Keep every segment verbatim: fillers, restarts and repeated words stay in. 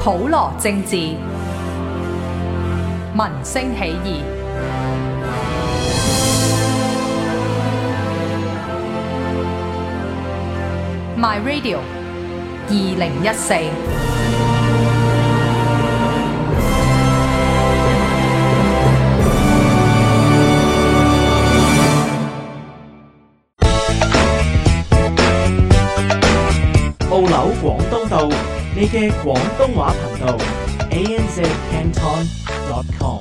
普羅政治，民聲起義。My Radio 二零一四。 澳紐廣東道，你嘅廣東話頻道 A N Z Canton dot com。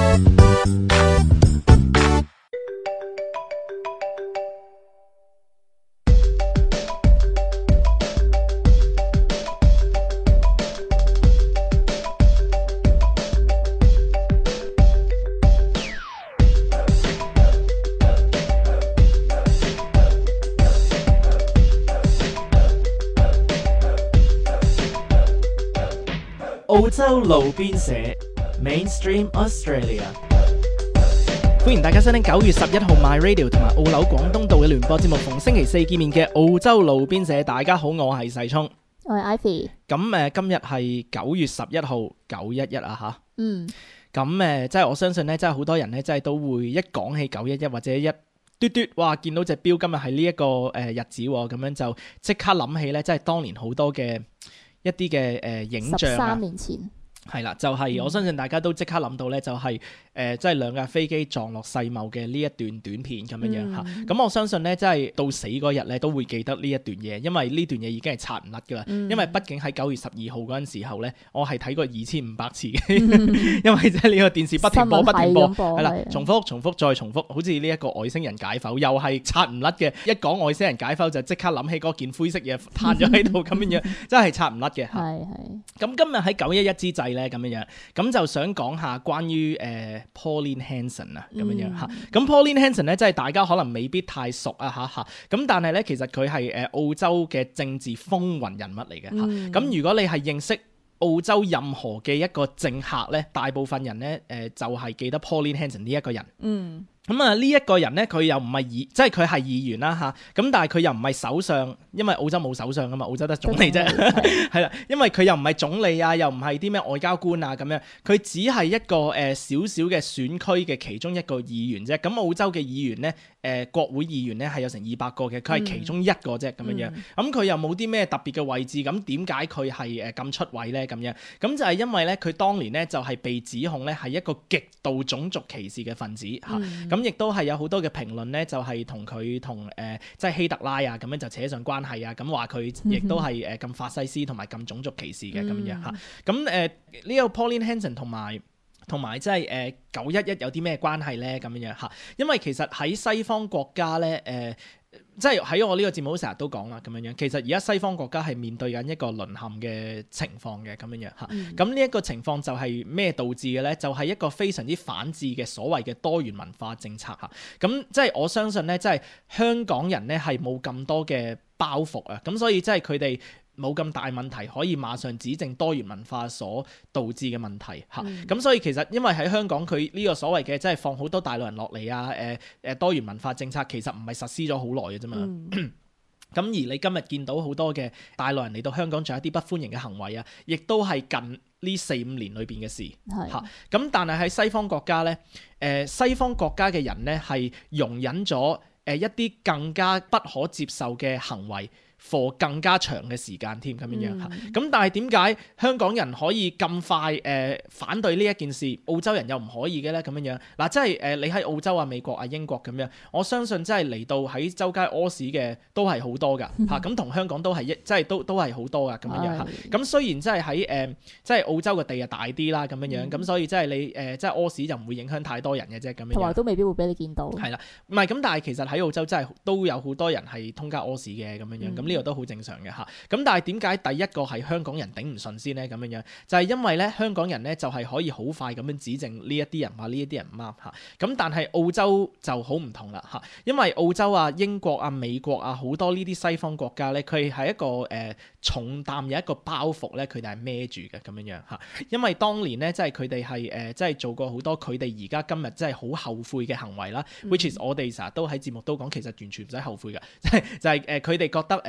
澳洲路邊社 Mainstream Australia， 歡迎大家收聽九月十一號 My Radio 同埋澳紐廣東道嘅聯播節目，逢星期四見面嘅澳洲路邊社。大家好，我係細聰， 我係 Ivy。咁誒，今日係九月十一號九一一啊吓。 嗯。 咁誒，即係我相信咧，即係好多人咧，即係都會一講起九一一或者一嘟嘟，哇！見到隻錶今日係呢一個誒日子，咁樣就即刻諗起咧，即係當年好多嘅一啲嘅誒影像啊。 十三年前。 係啦，就係、是、我相信大家都即刻諗到咧，就係、是、誒，即、呃、係、就是、兩架飛機撞落世貿嘅呢一段短片咁樣樣嚇。咁、嗯、我相信咧，即係到死嗰日咧，都會記得呢一段嘢，因為呢段嘢已經係刷唔甩噶啦。嗯、因為畢竟喺九月十二號嗰陣時候咧，我係睇過二千五百次嘅，嗯、因為即係呢個電視不停播不停播，係啦，重複重複再重複，好似呢一個外星人解剖又係刷唔甩嘅。一講外星人解剖就即刻諗起嗰件灰色嘢攤咗喺度咁樣樣，真係刷唔甩嘅。係係。咁今日喺九一一之際咧，咁樣樣。咁就想講下關於誒、呃、Pauline Hanson 啊咁樣樣嚇，咁、嗯、Pauline Hanson 咧，即係大家可能未必太熟啊嚇嚇，咁但係咧其實佢係誒澳洲嘅政治風雲人物嚟嘅嚇，咁、嗯、如果你係認識澳洲任何嘅一個政客咧，大部分人咧誒、呃、就係、是、記得 Pauline Hanson 呢一個人。嗯。咁啊，呢一個人咧，佢又唔係議，即係佢係議員啦嚇。咁但係佢又唔係首相，因為澳洲冇首相噶嘛，澳洲得總理啫。係啦，因為佢又唔係總理啊，又唔係啲咩外交官啊咁樣，佢只係一個誒小小嘅選區嘅其中一個議員啫。咁澳洲嘅議員咧，誒、呃、國會議員咧係有成二百個嘅，佢係其中一個啫咁樣樣。咁佢、嗯、又冇啲咩特別嘅位置，咁點解佢係誒咁出位咧？咁樣咁就係因為咧，佢當年咧就係被指控咧係一個極度種族歧視嘅分子嚇。咁、嗯咁亦都係有好多嘅評論咧，就係同佢同誒即係希特拉啊咁樣就扯上關係啊，咁話佢亦都係誒咁法西斯同埋咁種族歧視嘅咁樣嚇。咁誒呢個 Pauline Hanson 同埋同埋即係誒九一一有啲咩關係咧？咁樣嚇，因為其實喺西方國家咧誒。呃即係喺我呢個節目成日都講啦，咁樣樣其實而家西方國家係面對緊一個淪陷嘅情況嘅咁樣樣嚇。咁呢一個情況就係咩導致嘅咧？就係、是、一個非常之反智嘅所謂嘅多元文化政策嚇。咁即係我相信咧，即係香港人咧係冇咁多嘅包袱啊。咁所以即係佢哋冇咁大問題，可以馬上指正多元文化所導致嘅問題嚇。咁、嗯、所以其實因為喺香港佢呢個所謂嘅即係放好多大陸人落嚟啊，誒、呃、誒多元文化政策其實唔係實施咗好耐嘅啫嘛。咁、嗯、而你今日見到好多嘅大陸人嚟到香港，仲有一啲不歡迎嘅行為啊，亦都係近呢四五年裏邊嘅事嚇。咁是但係喺西方國家咧，誒、呃、西方國家嘅人咧係容忍咗誒一啲更加不可接受嘅行為。for 更加長嘅時間添咁樣樣嚇，咁、嗯、但係點解香港人可以咁快誒、呃、反對呢一件事，澳洲人又唔可以嘅咧？咁樣樣嗱，即係誒你喺澳洲啊、美國啊、英國咁樣，我相信即係嚟到喺周街屙屎嘅都係好多㗎嚇，咁同、嗯、香港都係一即係都都係好多㗎咁樣樣嚇。咁、嗯、雖然即係喺誒即係澳洲嘅地啊大啲啦咁樣樣，咁、嗯、所以即係你誒即係屙屎就唔會影響太多人嘅啫咁樣。同埋都未必會俾你見到。係啦，唔係咁，但係其實喺澳洲真係都有好多人係通街屙屎嘅咁樣樣，咁呢、嗯、個都好正常嘅嚇。咁但係點解第一個係香港人頂唔順先咧？咁樣樣就係、是、因為咧香港人咧就係可以好快咁樣指正呢一啲人話呢一啲人唔啱嚇。咁但係澳洲就好唔同啦嚇，因為澳洲啊、英國啊、美國啊好多呢啲西方國家咧，佢係一個誒、呃、重擔有一個包袱咧，佢哋係孭住嘅咁樣樣嚇。因為當年咧即係佢哋係誒即係做過好多佢哋而家今日即係好後悔嘅行為啦。嗯、which is 我哋成日都喺節目都講，其實完全唔使後悔嘅，即係就係誒佢哋覺得誒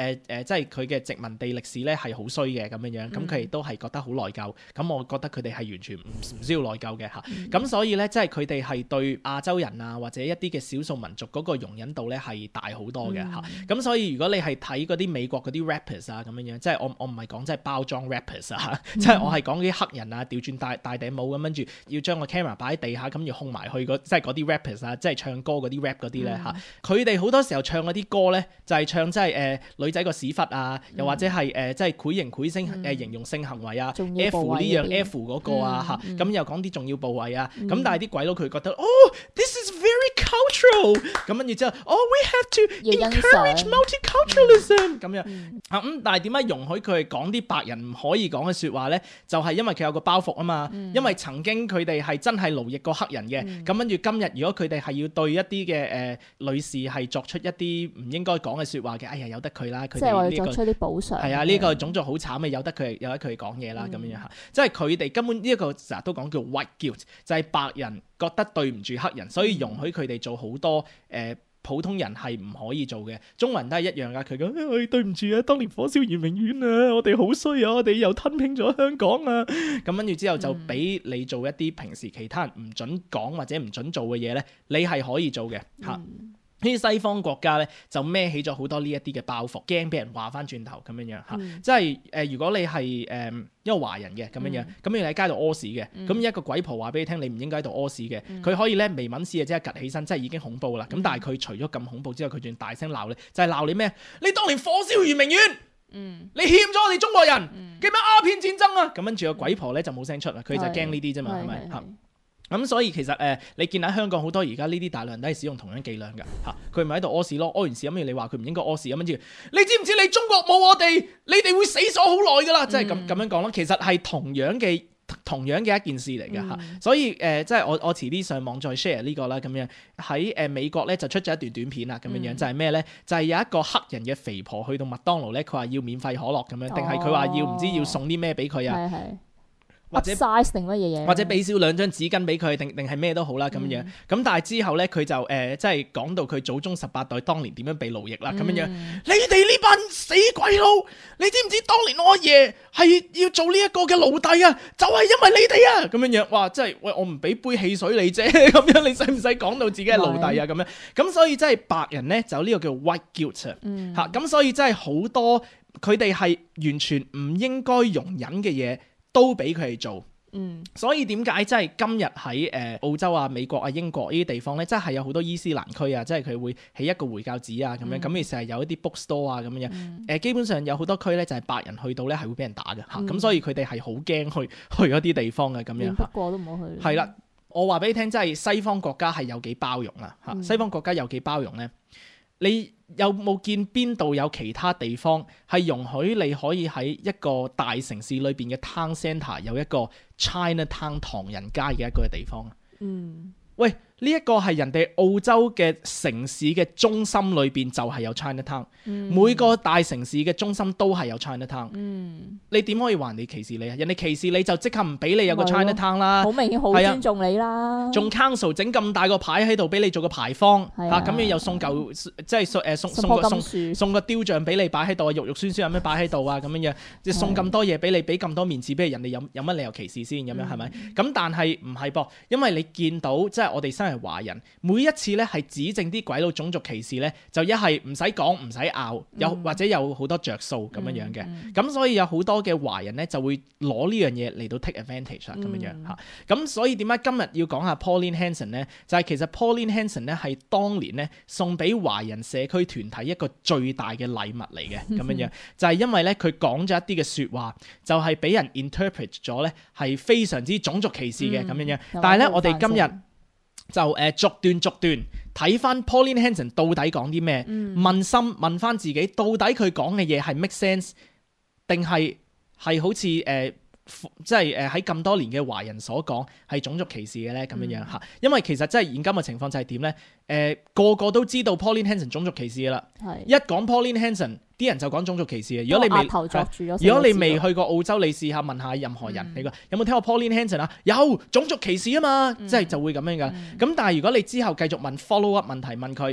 誒誒，即係佢嘅殖民地歷史咧係好衰嘅咁樣樣，咁佢亦都係覺得好內疚。咁我覺得佢哋係完全唔唔需要內疚嘅嚇。咁、嗯、所以咧，即係佢哋係對亞洲人啊或者一啲嘅少數民族嗰個容忍度咧係大好多嘅嚇。咁、嗯、所以如果你係睇嗰啲美國嗰啲 rappers 啊咁樣樣，即係我我唔係講即係包裝 rappers 啊，即係、嗯、我係講啲黑人啊調轉戴戴頂帽咁跟住要將個 camera 擺喺地下咁要控埋去即係嗰啲 rappers 啊，即係唱歌嗰啲 rap 嗰啲咧嚇。佢哋好多時候唱嗰啲歌咧就係、是、唱即係誒女仔個屎忽啊，又或者係誒即係繪形繪聲誒形容性行為啊 ，F 呢樣 F 嗰個啊嚇，咁、嗯嗯、又講啲重要部位啊，咁、嗯、但係啲鬼佬佢覺得哦 ，this is very cultural， 咁跟住之後，哦 ，we have to encourage multiculturalism 咁、嗯、樣啊咁，但係點解容許佢哋講啲白人唔可以講嘅説話咧？就係、是、因為佢有個包袱啊嘛，嗯、因為曾經佢哋係真係奴役過黑人嘅，咁跟住今日如果佢哋係要對一啲嘅誒女士係作出一啲唔應該講嘅説話嘅，哎呀由得佢啦，佢哋呢個作出啲補償， 係啊呢、這個種族好慘嘅，由得佢由得佢講嘢啦咁樣嚇，即係佢哋根本呢一個成日都講叫 white guilt，就係白人覺得對唔住黑人，所以容許佢哋做好多誒、呃、普通人係唔可以做嘅。中國人都係一樣噶，佢講、哎、對唔住啊，當年火燒圓明園啊，我哋好衰啊，我哋又吞併咗香港啊，咁跟住之後就俾你做一啲平時其他人唔準講或者唔準做嘅嘢咧，你係可以做嘅嚇。嗯呢啲西方國家咧就孭起咗好多呢一啲嘅包袱，驚俾人話翻轉頭咁樣樣嚇，嗯、即係誒、呃、如果你係誒、呃、一個華人嘅咁樣樣，咁、嗯、你喺街度屙屎嘅，咁、嗯、一個鬼婆話俾你聽，你唔應該喺度屙屎嘅，佢、嗯、可以咧微吻屎啊，即係趌起身，即係已經恐怖啦。咁、嗯、但係佢除咗咁恐怖之後，佢仲大聲鬧你，就係、是、鬧你咩？你當年火燒圓明園，嗯、你欠咗我哋中國人嘅咩鴉片戰爭啊？咁跟住個鬼婆咧就冇聲出啦，佢就驚呢啲啫嘛，係咪嚇？咁、嗯、所以其實誒、呃，你見喺香港好多而家呢啲大陸人都係使用同樣伎倆㗎嚇，佢咪喺度屙屎咯，屙完屎咁你話佢唔應該屙屎咁跟住，你知唔知你中國冇我哋，你哋會死咗好耐㗎啦，即係咁咁樣講咯。其實係同樣嘅同樣嘅一件事嚟㗎嚇，嗯、所以誒、呃、即係我我遲啲上網再 share 呢個啦咁樣。喺誒美國咧就出咗一段短片啦咁樣樣，嗯、就係咩咧？就係、是、有一個黑人嘅肥婆去到麥當勞咧，佢話要免費可樂咁樣，定係佢話要唔知要送啲咩俾佢啊？哦或者 size 定乜嘢嘢，或者俾少兩張紙巾俾佢，定定係咩都好啦咁樣。咁、嗯、但係之後咧，佢就誒即係講到佢祖宗十八代當年點樣被奴役啦咁樣樣。嗯、你哋呢班死鬼佬，你知唔知當年我阿爺係要做呢一個嘅奴隸啊？就係、是、因為你哋啊咁樣樣。哇！即係喂，我唔俾杯汽水你啫咁樣，你使唔使講到自己係奴隸啊咁樣？咁所以真係白人咧就呢個叫 white guilt 啊嚇。咁所以真係好多佢哋係完全唔應該容忍嘅嘢，都俾佢哋做，嗯，所以點解即係今日喺誒澳洲啊、美國啊、英國呢啲地方咧，即係有好多伊斯蘭區啊，即係佢會起一個回教寺啊咁樣，咁其實係有一啲 bookstore 啊咁樣，誒、嗯、基本上有好多區咧就係白人去到咧係會俾人打嘅嚇，咁、嗯、所以佢哋係好驚去去嗰啲地方嘅咁樣。不過都唔好去。係啦，我話俾你聽，即係西方國家係有幾包容啊嚇，嗯、西方國家有幾包容咧？你有冇見邊度有其他地方係容許你可以喺一個大城市裏邊嘅 town centre 有一個 Chinatown 唐人街嘅一個地方啊？嗯，喂。呢一個係人哋澳洲嘅城市嘅中心裏邊就係有 Chinatown，、嗯、每個大城市嘅中心都係有 Chinatown。嗯，你點可以話人哋歧視你啊？人哋歧視你就即刻唔俾你有個 Chinatown 啦，好明顯好尊重你啦。仲 Council 整咁大個牌喺度俾你做個牌坊嚇，咁樣又送嚿即係誒送送個送送個雕像俾你擺喺度啊，肉肉酸酸有咩擺喺度啊咁樣樣，即係送咁多嘢俾你，俾咁多面子俾人哋，有有乜理由歧視先咁樣係咪？咁、嗯、但係唔係噃，因為你見到即係我哋身係華人，每一次咧係指正啲鬼佬種族歧視咧，就一係唔使講唔使拗，有或者有好多着數咁樣樣嘅。咁、嗯嗯、所以有好多嘅華人咧就會攞呢樣嘢嚟到 take advantage 啦咁樣樣嚇。咁、嗯、所以點解今日要講下 Pauline Hanson 咧？就係、是、其實 Pauline Hanson 咧係當年咧送俾華人社區團體一個最大嘅禮物嚟嘅咁樣樣，就係、是、因為咧佢講咗一啲嘅説話，就係、是、俾人 interpret 咗咧係非常之種族歧視嘅咁樣樣。嗯、但係咧我哋今日就誒、呃、逐段逐段睇翻 Pauline Hanson 到底講啲咩？嗯、問心問翻自己，到底佢講嘅嘢係 make sense 定係係好似誒、呃、即係誒喺咁多年嘅華人所講係種族歧視嘅咧咁樣樣嚇？嗯、因為其實真係現今嘅情況就係點咧？誒、呃、個個都知道 Pauline Hanson 種族歧視嘅啦，是一講 Pauline Hanson，啲人就講種族歧視嘅。如果你未，如果你未去過澳洲，你試下問下任何人，嗯、你話有冇聽過 Pauline Hanson 啊？有種族歧視啊嘛，嗯、即係就會咁樣噶。咁、嗯、但係如果你之後繼續問 follow up 問題，問佢誒、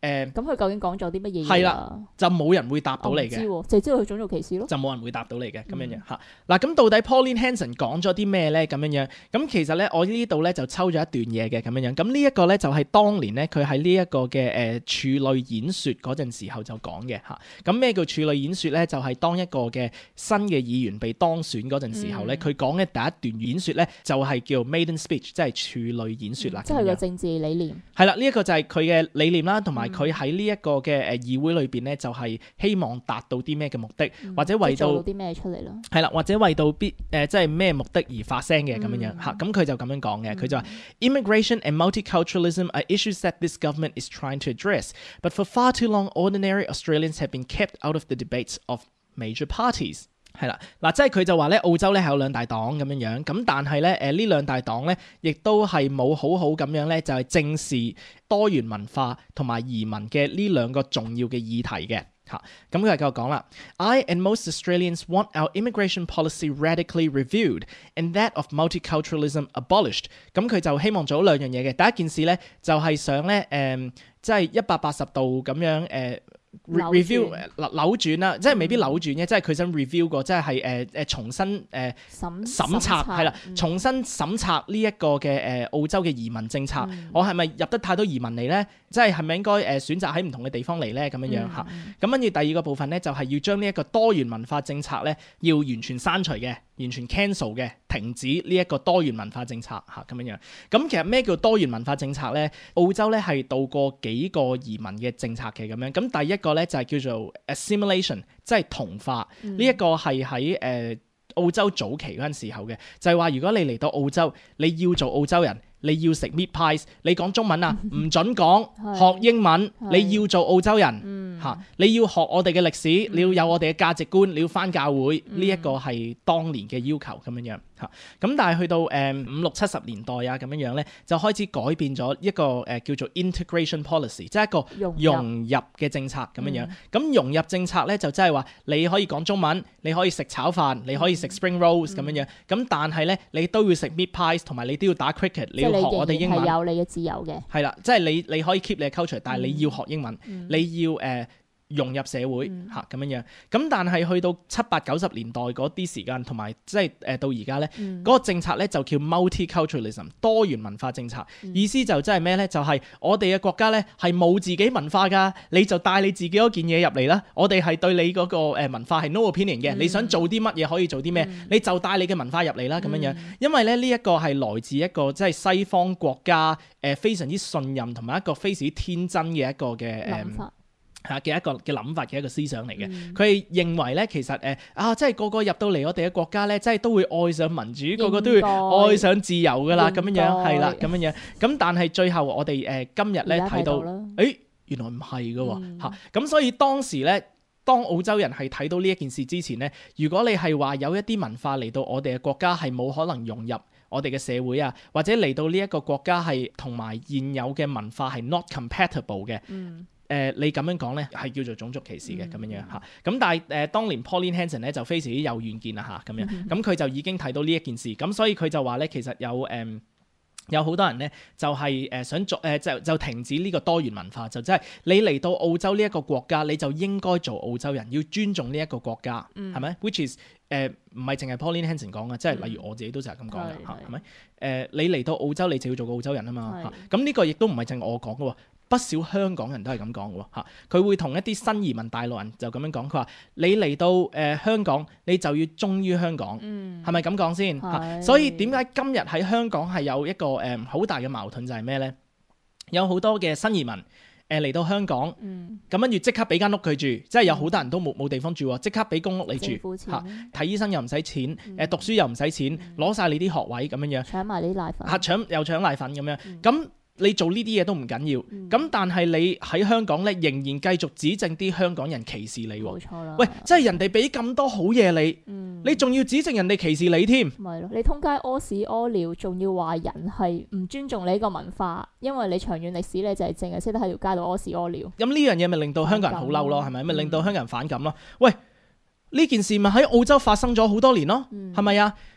誒， 咁佢究竟講咗啲乜嘢嘢係啦，就冇人會答到你嘅， 我唔知喎，就係知道佢種族歧視咯， 就冇人會答到你嘅咁樣樣嚇。嗱，咁到底 Pauline Hanson 講咗啲咩咧？咁樣樣，咁其實咧，我呢度咧就抽咗一段嘢嘅咁樣樣。咁呢一個咧就係當年咧佢喺呢一個嘅誒處女演説嗰陣時候就講嘅嚇。咁咩叫處女演説咧？就係當一個嘅新嘅議員被當選嗰陣時候咧，佢講嘅第一段演説咧就係叫 maiden speech，即係處女演説啦。 即係個政治理念。 係啦，呢一個就係佢嘅理念啦，同埋佢喺呢一個嘅誒議會裏邊咧，就係希望達到啲咩嘅目的， 嗯、 或者為到做到啲咩出嚟咯？ 係啦，或者為到必誒即係咩目的而發聲嘅咁樣樣嚇。咁佢、嗯、就咁樣講嘅，佢、嗯、就話 Immigration and multiculturalism are issues that this government is trying to address, but for far too long, ordinary Australians have been kept out of the debates of major parties。係啦，嗱，即係佢就話咧，澳洲咧係有兩大黨咁樣樣，咁但係咧，誒呢兩大黨咧，亦都係冇好好咁樣咧，就係正視多元文化同埋移民嘅呢兩個重要嘅議題嘅嚇。咁佢就繼續講啦 ，I and most Australians want our immigration policy radically reviewed and that of multiculturalism abolished。咁佢就希望做兩樣嘢嘅，第一件事咧就係想咧，誒即係一百八十度咁樣誒。呃review 扭扭轉啦，即係未必扭轉嘅，嗯、即係佢想 review 過，即係誒誒重新誒、呃、審審查係啦，嗯、重新審查呢一個嘅誒、呃、澳洲嘅移民政策，嗯、我係咪入得太多移民嚟咧？即係係咪應該誒選擇喺唔同嘅地方嚟咧？咁樣樣嚇。咁跟住第二個部分咧，就係、是、要將呢一個多元文化政策咧，要完全刪除嘅，完全 cancel 嘅，停止呢一個多元文化政策嚇咁樣樣。咁其實咩叫多元文化政策咧？澳洲咧係度過幾個移民嘅政策嘅咁樣。咁第一個咧就係叫做 assimilation， 即係同化。呢一、嗯、個係喺誒澳洲早期嗰陣時候嘅，就係、是、話如果你嚟到澳洲，你要做澳洲人。你要食 meat pies， 你講中文啊，唔準講，學英文，你要做澳洲人嚇、嗯啊，你要學我哋嘅歷史，嗯、你要有我哋嘅價值觀，你要返教會，呢一、嗯、個係當年嘅要求咁樣樣嚇。咁、啊、但係去到誒五六七十年代啊咁樣樣咧，就開始改變咗一個誒、呃、叫做 integration policy， 即係一個融入嘅政策咁樣樣。咁、嗯、融入政策咧就即係話你可以講中文，你可以食炒飯，你可以食 spring rolls 咁、嗯、樣樣。咁但係咧你都要食 meat pies， 同埋你都要打 cricket， 你要學我哋英文。係有你嘅自由嘅。係啦，即係你你可以 keep 你嘅 culture， 但係你要學英文，嗯、你要誒。Uh, 融入社會嚇咁樣樣，咁但係去到七八九十年代嗰啲時間，同埋即係誒到而家咧，嗰、嗯、個政策咧就叫 multiculturalism 多元文化政策，嗯、意思就即係咩咧？就係、是、我哋嘅國家咧係冇自己文化㗎，你就帶你自己嗰件嘢入嚟啦。我哋係對你嗰個誒文化係 no opinion 嘅，嗯、你想做啲乜嘢可以做啲咩，嗯、你就帶你嘅文化入嚟啦咁樣樣。因為咧呢一個係來自一個即係西方國家誒非常之信任同埋一個非常之天真嘅一個嘅誒。嚇嘅一個嘅諗法嘅一個思想嚟嘅，佢、嗯、認為咧其實誒、呃、啊，即係個個入到嚟我哋嘅國家咧，即係都會愛上民主，個個都會愛上自由噶啦，咁樣樣係啦，咁樣樣。咁但係最後我哋誒、呃、今日咧睇到，誒、欸、原來唔係嘅喎嚇。咁所以當時咧，當澳洲人係睇到呢一件事之前咧，如果你係話有一啲文化嚟到我哋嘅國家係冇可能融入我哋嘅社會啊，或者嚟到呢一個國家係同埋現有嘅文化係 not compatible 嘅。嗯誒、呃，你咁樣講咧，係叫做種族歧視嘅咁樣樣嚇。咁但係誒、呃，當年 Pauline Hanson 咧就非常之有遠見啦嚇，咁樣咁佢就已經睇到呢一件事，咁所以佢就話咧，其實有誒、呃、有好多人咧就係、是、誒想做誒、呃、就就停止呢個多元文化，就即係你嚟到澳洲呢一個國家，你就應該做澳洲人，要尊重呢一個國家，係咪、嗯、？Which is 誒唔係淨係 Pauline Hanson 講嘅，即係例如我自己都成日咁講嘅嚇，係咪？誒你嚟到澳洲，你就要做個澳洲人啊嘛嚇。咁呢個亦都唔係淨係我講嘅喎。不少香港人都係咁講嘅喎嚇，佢會同一啲新移民大陸人就咁樣講，佢話你嚟到誒、呃、香港，你就要忠於香港，係咪咁講先嚇？所以點解今日喺香港係有一個誒好、呃、大嘅矛盾就係咩咧？有好多嘅新移民誒嚟、呃、到香港，咁跟住即刻俾間屋佢住，即係有好多人都冇冇地方住喎，即刻俾公屋你住嚇，睇醫生又唔使錢，誒、嗯、讀書又唔使錢，攞晒、嗯、你啲學位咁樣樣，搶埋啲奶粉嚇，搶又搶奶粉咁樣咁。嗯你做呢啲嘢都唔緊要，咁、嗯、但係你喺香港咧，仍然繼續指正啲香港人歧視你喎。冇錯啦。喂，即係人哋俾咁多好嘢你，嗯、你仲要指正人哋歧視你添？ 咪咯，你通街屙屎屙尿，仲要話人係唔尊重你呢個文化，因為你長遠歷史咧就係淨係識得喺條街度屙屎屙尿。咁呢樣嘢咪令到香港人好嬲咯，係咪？咪令到香港人反感咯。喂，呢件事咪喺澳洲發生咗好多年咯，係咪啊？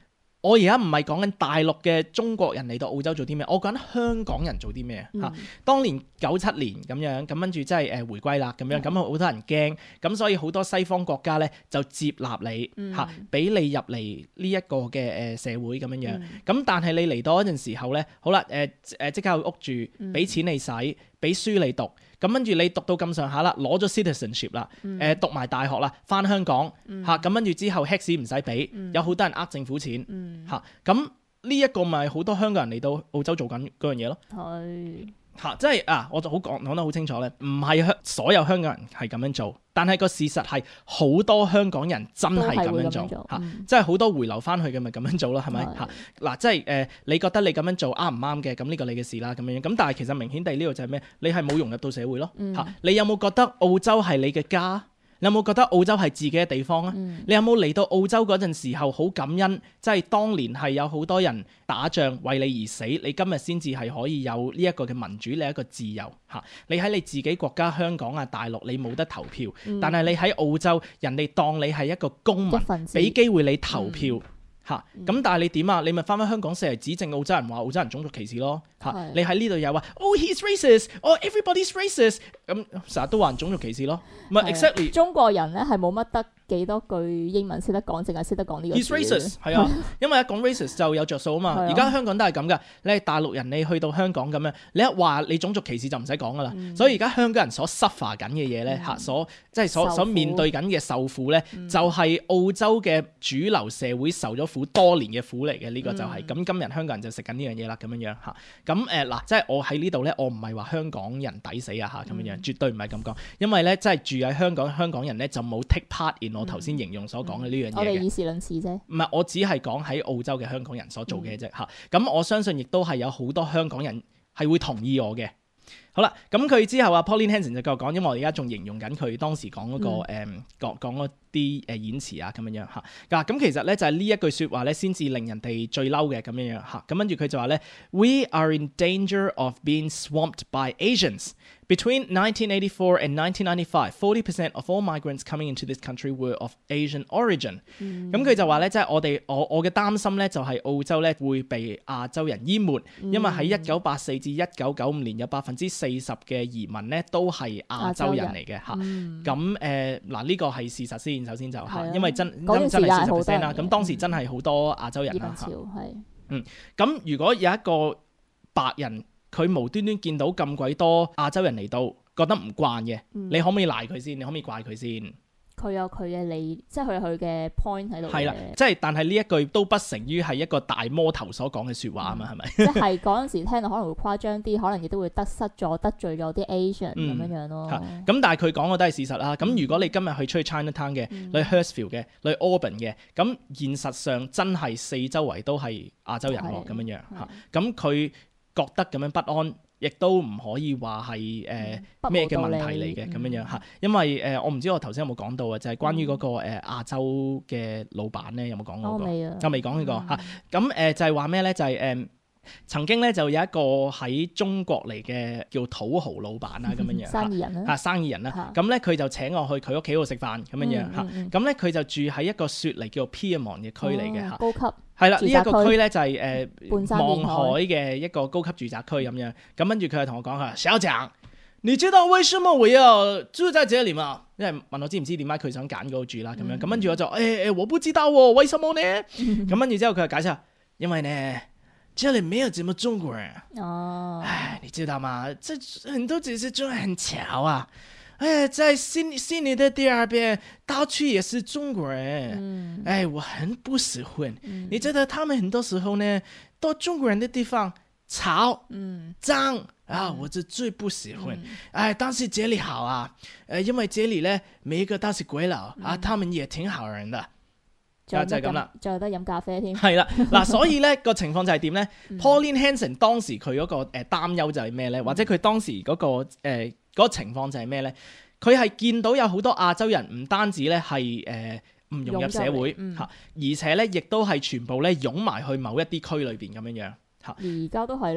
我而家唔係講緊大陸嘅中國人嚟到澳洲做啲咩，我講緊香港人做啲咩嚇。嗯、當年九七年咁樣，咁跟住即係誒回歸啦咁樣，咁好多人驚，咁所以好多西方國家咧就接納你嚇，俾、嗯、你入嚟呢一個嘅誒社會咁樣樣。咁、嗯、但係你嚟到嗰陣時候咧，好啦誒誒即刻去屋住，俾錢你使，俾書你讀。咁跟住你讀到咁上下啦，攞咗 citizenship 啦，誒、嗯、讀埋大學啦，翻香港嚇，咁跟住之後 tax 唔使俾，嗯、有好多人呃政府錢嚇，咁呢一個咪好多香港人嚟到澳洲做緊嗰樣嘢咯。係嚇，即係啊，我就好講講得好清楚咧，唔係香所有香港人係咁樣做，但係個事實係好多香港人真係咁樣做嚇，即係好多回流翻去嘅咪咁樣做咯，係咪嚇？嗱，即係誒，你覺得你咁樣做啱唔啱嘅？咁呢個你嘅事啦，咁樣咁，但係其實明顯地呢度就係咩？你係冇融入到社會咯嚇。嗯、你有冇覺得澳洲係你嘅家？你有冇覺得澳洲係自己嘅地方啊？嗯、你有冇嚟到澳洲嗰陣時候好感恩？即係當年係有好多人打仗為你而死，你今日先至係可以有呢一個嘅民主，你一個自由嚇。你喺你自己國家香港啊、大陸，你冇得投票，嗯、但係你喺澳洲，人哋當你係一個公民，俾機會你投票。嗯嚇，咁、嗯、但係你點啊？你咪翻返香港成日指證澳洲人話澳洲人種族歧視咯嚇。是你喺呢度又話哦 he's racist，哦 everybody's racist，咁成日都話人種族歧視咯。唔係 exactly 中國人咧係冇乜得幾多句英文識得講，淨係識得講呢個字。 He's racist 係啊，因為一講 racist 就有着數啊嘛。而家香港都係咁噶，你係大陸人，你去到香港咁樣，你一話你種族歧視就唔使講噶啦。嗯、所以而家香港人所 suffer 緊嘅嘢咧嚇，所即係所所面對緊嘅受苦咧，嗯、就係澳洲嘅主流社會受咗苦多年嘅苦嚟嘅，呢、這個就係、是、咁。嗯、今日香港人就食緊呢樣嘢啦，咁樣樣嚇。咁誒嗱，即係我喺呢度咧，我唔係話香港人抵死啊嚇，咁樣樣絕對唔係咁講。因為咧，即係住喺香港，香港人咧就冇 take part in 我頭先形容所講嘅呢樣嘢嘅。我哋以事論事啫。 唔係，我只係講喺澳洲嘅香港人所做嘅啫嚇。咁、嗯、我相信亦都係有好多香港人係會同意我嘅。好啦，咁佢之後啊 Pauline Hanson 就繼續講，因為我而家仲形容緊佢當時講嗰、那個誒、嗯、講講嗰啲誒演詞啊咁樣樣嚇。嗱，咁其實咧就係呢一句説話咧，先至令人哋最嬲嘅咁樣樣嚇。咁跟住佢就話咧 ，We are in danger of being swamped by Asians. Between nineteen eighty-four and nineteen ninety-five, forty percent of all migrants coming into this country were of Asian origin. 咁佢、嗯、就話咧，即係我哋我我嘅擔心咧，就係澳洲咧會被亞洲人淹沒，嗯、因為喺一九八四至一九九五年有百分之四十嘅移民咧都係亞洲人嚟嘅嚇。咁誒嗱呢個係事實先，首先就嚇，因為真因為真係四十 percent 啦。咁當時真係好多亞洲人啦嚇。嗯，咁如果有一個白人，佢無端端見到咁鬼多亞洲人嚟到，覺得唔慣嘅，嗯、你可唔可以賴佢先？你可唔可以怪佢先？ 佢有佢嘅理，即係佢有佢嘅 point 喺度。係啦， 即係但係呢一句都不成於係一個大魔頭所講嘅説話啊嘛，係咪、嗯？ 即係嗰陣時聽到可能會誇張啲，可能亦都會得失咗、得罪咗啲 Asian 咁、嗯、樣樣咯。咁、嗯、但係佢講嘅都係事實啦。咁、嗯、如果你今日去出去 Chinatown 嘅，嗯、去 Hurstville 嘅，去 Auburn 嘅，咁現實上真係四周圍都係亞洲人喎，咁樣樣嚇。咁佢覺得咁樣不安。亦都唔可以話係誒咩嘅問題嚟嘅咁樣樣嚇，因為誒、呃、我唔知我頭先有冇講到啊，就係、是、關於嗰、那個誒、呃、亞洲嘅老闆咧，有冇講嗰個？我未講呢個嚇。咁誒、呃、就係話咩咧？就係、是、誒、呃、曾經咧就有一個喺中國嚟嘅叫土豪老闆啊咁樣樣生意人啦嚇，生意人啦。咁咧佢就請我去佢屋企度食飯咁樣樣嚇。咁咧佢就住喺一個雪梨叫做 Pyrmont 嘅區嚟嘅嚇。 高級。 係啦，呢一、這個區咧就係、是、誒、呃、望海嘅一個高級住宅區咁樣，咁跟住佢就同我講佢話：小蔣，你知道為什麼我要住在這裡嗎？因為問我知唔知點解佢想揀嗰度住啦咁樣，咁跟住我就誒誒、欸，我不知道喎，為什麼呢？咁跟住之後佢就解釋，因為呢，這裡沒有這麼中國人。哦，唉，你知道嗎？這很多只是中國人很巧啊。哎，在悉悉尼的第二邊，到處也是中國人。嗯、哎，我很不喜歡。嗯、你覺得他們很多時候呢，到中國人的地方吵、嗯、髒啊，我就最不喜歡。嗯、哎，但是這裡好啊，誒，因為這裡呢，每一個都是鬼佬、嗯、啊，他們也挺好人的。就就係咁啦， 仲有得飲咖啡添。 係啦，嗱，所以咧個情況就係點咧？Pauline Hanson 當時佢嗰個誒擔憂就係咩咧？或者佢當時嗰個誒嗰個情況就係咩咧？佢係見到有好多亞洲人唔單止咧係誒唔融入社會嚇，嗯、而且咧亦都係全部咧湧埋去某一啲區裏邊咁樣樣嚇。而家都係啦。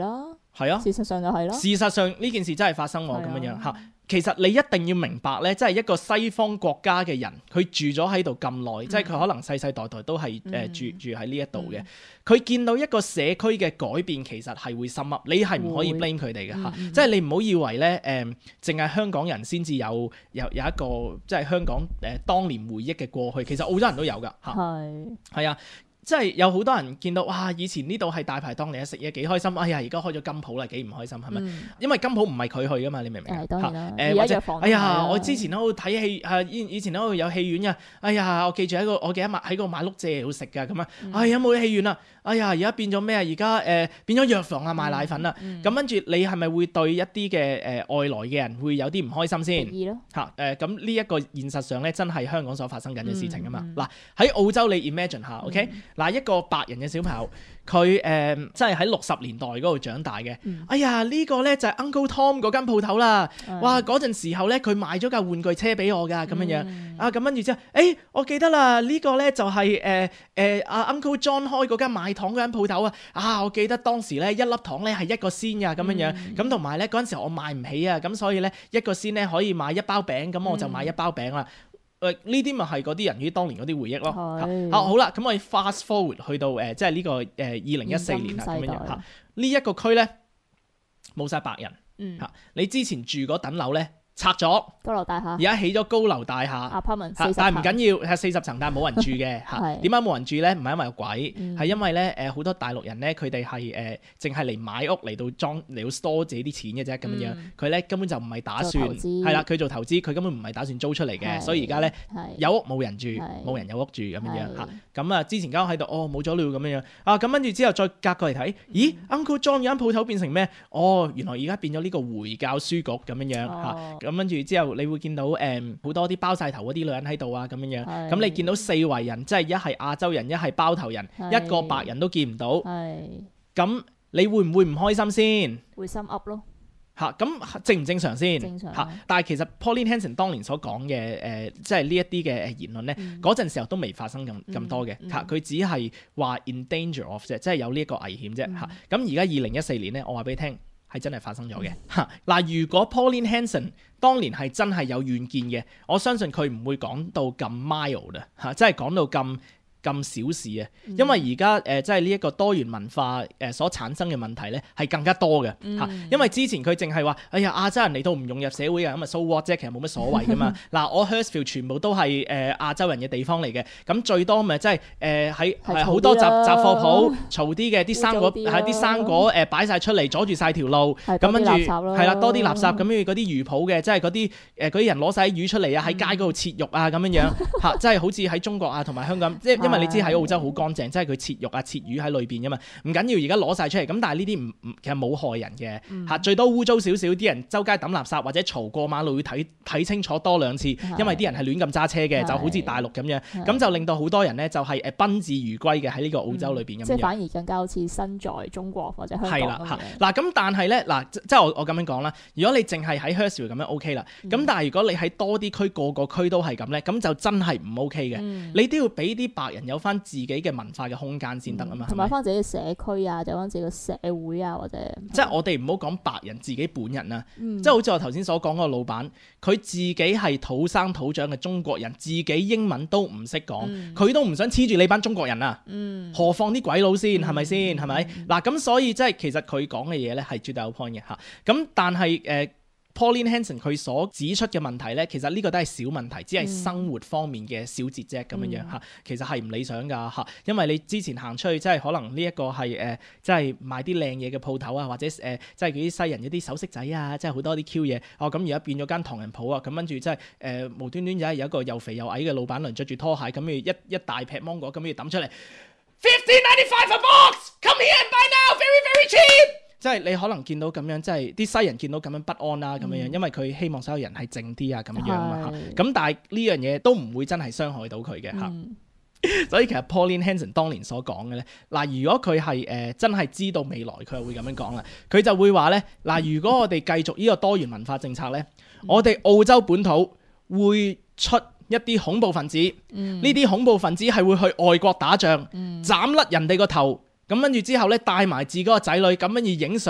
係啊， 事實上就係咯。 事實上呢件事真係發生喎，咁樣樣嚇。其實你一定要明白咧，即係一個西方國家嘅人，佢住咗喺度咁耐，嗯、即係佢可能世世代代都係誒、呃、住住喺呢一度嘅。佢、嗯、見到一個社區嘅改變，其實係會心噏，你係唔可以 blame 佢哋嘅嚇。即係你唔好以為咧誒，淨、呃、係香港人先至有有有一個即係香港誒、呃、當年回憶嘅過去，其實澳洲人都有㗎嚇。係係啊。即係有好多人見到哇！以前呢度係大排檔嚟啊，食嘢幾開心。哎呀，而家開咗金鋪啦，幾唔開心係咪？嗯、因為金鋪唔係佢去噶嘛，你明唔明啊？當然啦。誒或者哎呀，我之前喺度睇戲，係以以前喺度有戲院嘅。哎呀，我記住喺個我記得買喺個買碌蔗好食㗎咁啊。哎呀，冇戲院啦。哎呀，而家變咗咩啊？而家誒變咗藥房啊，賣奶粉啦。咁跟住你係咪會對一啲嘅誒外來嘅人會有啲唔開心先？嚇誒咁呢一個現實上咧，真係香港所發生緊嘅事情啊嘛。嗱喺、嗯、澳洲你 imagine 下 ，OK？嗱、嗯、一個白人嘅小朋友，佢誒即係喺六十年代嗰度長大嘅。嗯、哎呀，呢、呢個咧就係 Uncle Tom 嗰間鋪頭啦。嗯、哇！嗰陣時候咧，佢買咗架玩具車俾我㗎，咁樣樣。嗯、啊咁跟住之後，誒、欸、我記得啦，呢、呢個咧就係誒誒阿 Uncle John 開嗰間買糖嗰間鋪頭啊。啊，我記得當時咧一粒糖咧係一個仙㗎，咁樣樣。咁同埋咧嗰陣時候我買唔起啊，咁所以咧一個仙咧可以買一包餅，咁我就買一包餅啦。誒呢啲咪係嗰啲人於當年嗰啲回憶咯。是啊好啦，咁我哋 fast forward 去到誒、呃、即係呢、這個誒二零一四年啦咁樣樣嚇。呢一個區咧冇晒白人嚇、嗯啊，你之前住嗰等樓咧拆咗，高樓大廈，而家起咗高樓大廈 apartment，但係唔緊要係四十層，但係冇人住嘅嚇。點解冇人住咧？唔係因為有鬼，係、嗯、因為咧誒好多大陸人咧，佢哋係誒淨係嚟買屋嚟到裝嚟到 store 自己啲錢嘅啫咁樣樣。佢咧、嗯、根本就唔係打算係啦，佢做投資，佢根本唔係打算租出嚟嘅，是所以而家咧有屋冇人住，冇是人有屋住咁樣樣嚇。咁啊之前間喺度哦冇咗了咁樣樣啊，咁跟住之後再隔過嚟睇，咦 Uncle John 有間鋪頭變成咩？哦原來而家變咗呢個回教書局咁樣樣嚇。咁跟住之後，你會見到誒好、嗯、多啲包晒頭嗰啲女人喺度啊，咁樣樣。咁是你見到四圍人，即係一係亞洲人，一係包頭人，是一個白人都見唔到。咁是你會唔會唔開心先？會心噏咯。嚇，咁正唔正常先？正常。嚇，但係其實 Pauline Hanson 當年所講嘅誒，即係呢一啲嘅言論咧，嗰陣、嗯、時候都未發生咁咁、嗯、多嘅。嚇、嗯，佢只係話 in danger of 啫，即係有呢一個危險啫。嚇、嗯，咁而家二零一四年咧，我話俾你聽。係真係發生咗嘅嚇嗱，如果 Pauline Hanson 當年係真係有遠見嘅，我相信佢唔會講到咁 mild 啊嚇，即係講到咁咁小事啊，因為而家誒即係呢一個多元文化誒所產生嘅問題咧係更加多嘅嚇，嗯、因為之前佢淨係話，哎呀亞洲人嚟到唔融入社會啊，咁啊 so what 啫，其實冇乜所謂噶嘛。嗱我 Hurstville 全部都係誒、呃、亞洲人嘅地方嚟嘅，咁最多咪即係誒喺係好多雜雜貨鋪嘈啲嘅，啲生果係啲生果誒擺晒出嚟阻住晒條路，咁跟住係啦多啲垃圾，咁跟住嗰啲魚鋪嘅，即係嗰啲誒嗰啲人攞晒啲魚出嚟啊，喺街嗰度切肉啊咁樣樣嚇，即係好似喺中國啊同埋香港即係。因為你知喺澳洲好乾淨，即係佢切肉啊、切魚喺裏邊噶嘛，唔緊要。而家攞晒出嚟，咁但係呢啲唔唔其實冇害人嘅嚇，嗯、最多污糟少少，啲人周街抌垃圾或者嘈過馬路會睇睇清楚多兩次，因為啲人係亂咁揸車嘅，是就好似大陸咁樣，咁是就令到好多人咧就係誒賓至如歸嘅喺呢個澳洲裏邊咁樣。即係反而更加好似身在中國或者香港咁樣。係啦嚇，嗱咁但係咧嗱，即係我我咁樣講啦，如果你淨係喺 Hurstville 咁樣 OK 啦，咁、嗯、但係如果你喺多啲區個個區都係咁咧，咁就真係唔 OK 嘅，嗯、你都要俾啲白人有翻自己嘅文化嘅空間先得啊嘛，同埋翻自己嘅社區啊，就翻自己嘅社會啊，或者即係我哋唔好講白人自己本人啊，嗯、即係好似我頭先所講嗰個老闆，佢自己係土生土長嘅中國人，自己英文都唔識講，佢、嗯、都唔想黐住你班中國人啊，嗯、何況啲鬼佬先係咪先係咪？嗱咁、嗯、所以即係其實佢講嘅嘢咧係絕對有 point 嘅嚇，咁但係誒。呃Pauline Hanson 佢所指出嘅問題咧，其實呢個都係小問題，只係生活方面嘅小節啫咁樣樣嚇，其實係唔理想㗎嚇，因為你之前行出去，即係可能呢一個係誒，即係賣啲靚嘢嘅鋪頭啊，或者誒、呃，即係嗰啲西人嗰啲首飾仔啊，即係好多啲 Q 嘢，哦咁而家變咗間唐人鋪啊，咁跟住即係誒無端端有有一個又肥又矮嘅老闆娘着住拖鞋，咁要一一大劈芒果咁要抌出嚟 ，fifteen ninety five a box，come here and buy now，very very cheap。即係你可能見到咁樣，即係啲西人見到咁樣不安啦，咁樣樣，因為佢希望所有人係靜啲啊，咁樣樣啊嘛。咁但係呢樣嘢都唔會真係傷害到佢嘅嚇。嗯、所以其實 Pauline Hanson 當年所講嘅咧，嗱如果佢係誒真係知道未來，佢又會咁樣講啦。佢就會話咧，嗱如果我哋繼續呢個多元文化政策咧，嗯、我哋澳洲本土會出一啲恐怖分子，呢啲、嗯、恐怖分子係會去外國打仗，斬甩、嗯、人哋個頭。咁跟住之後咧，帶埋自己個仔女，咁跟住影相，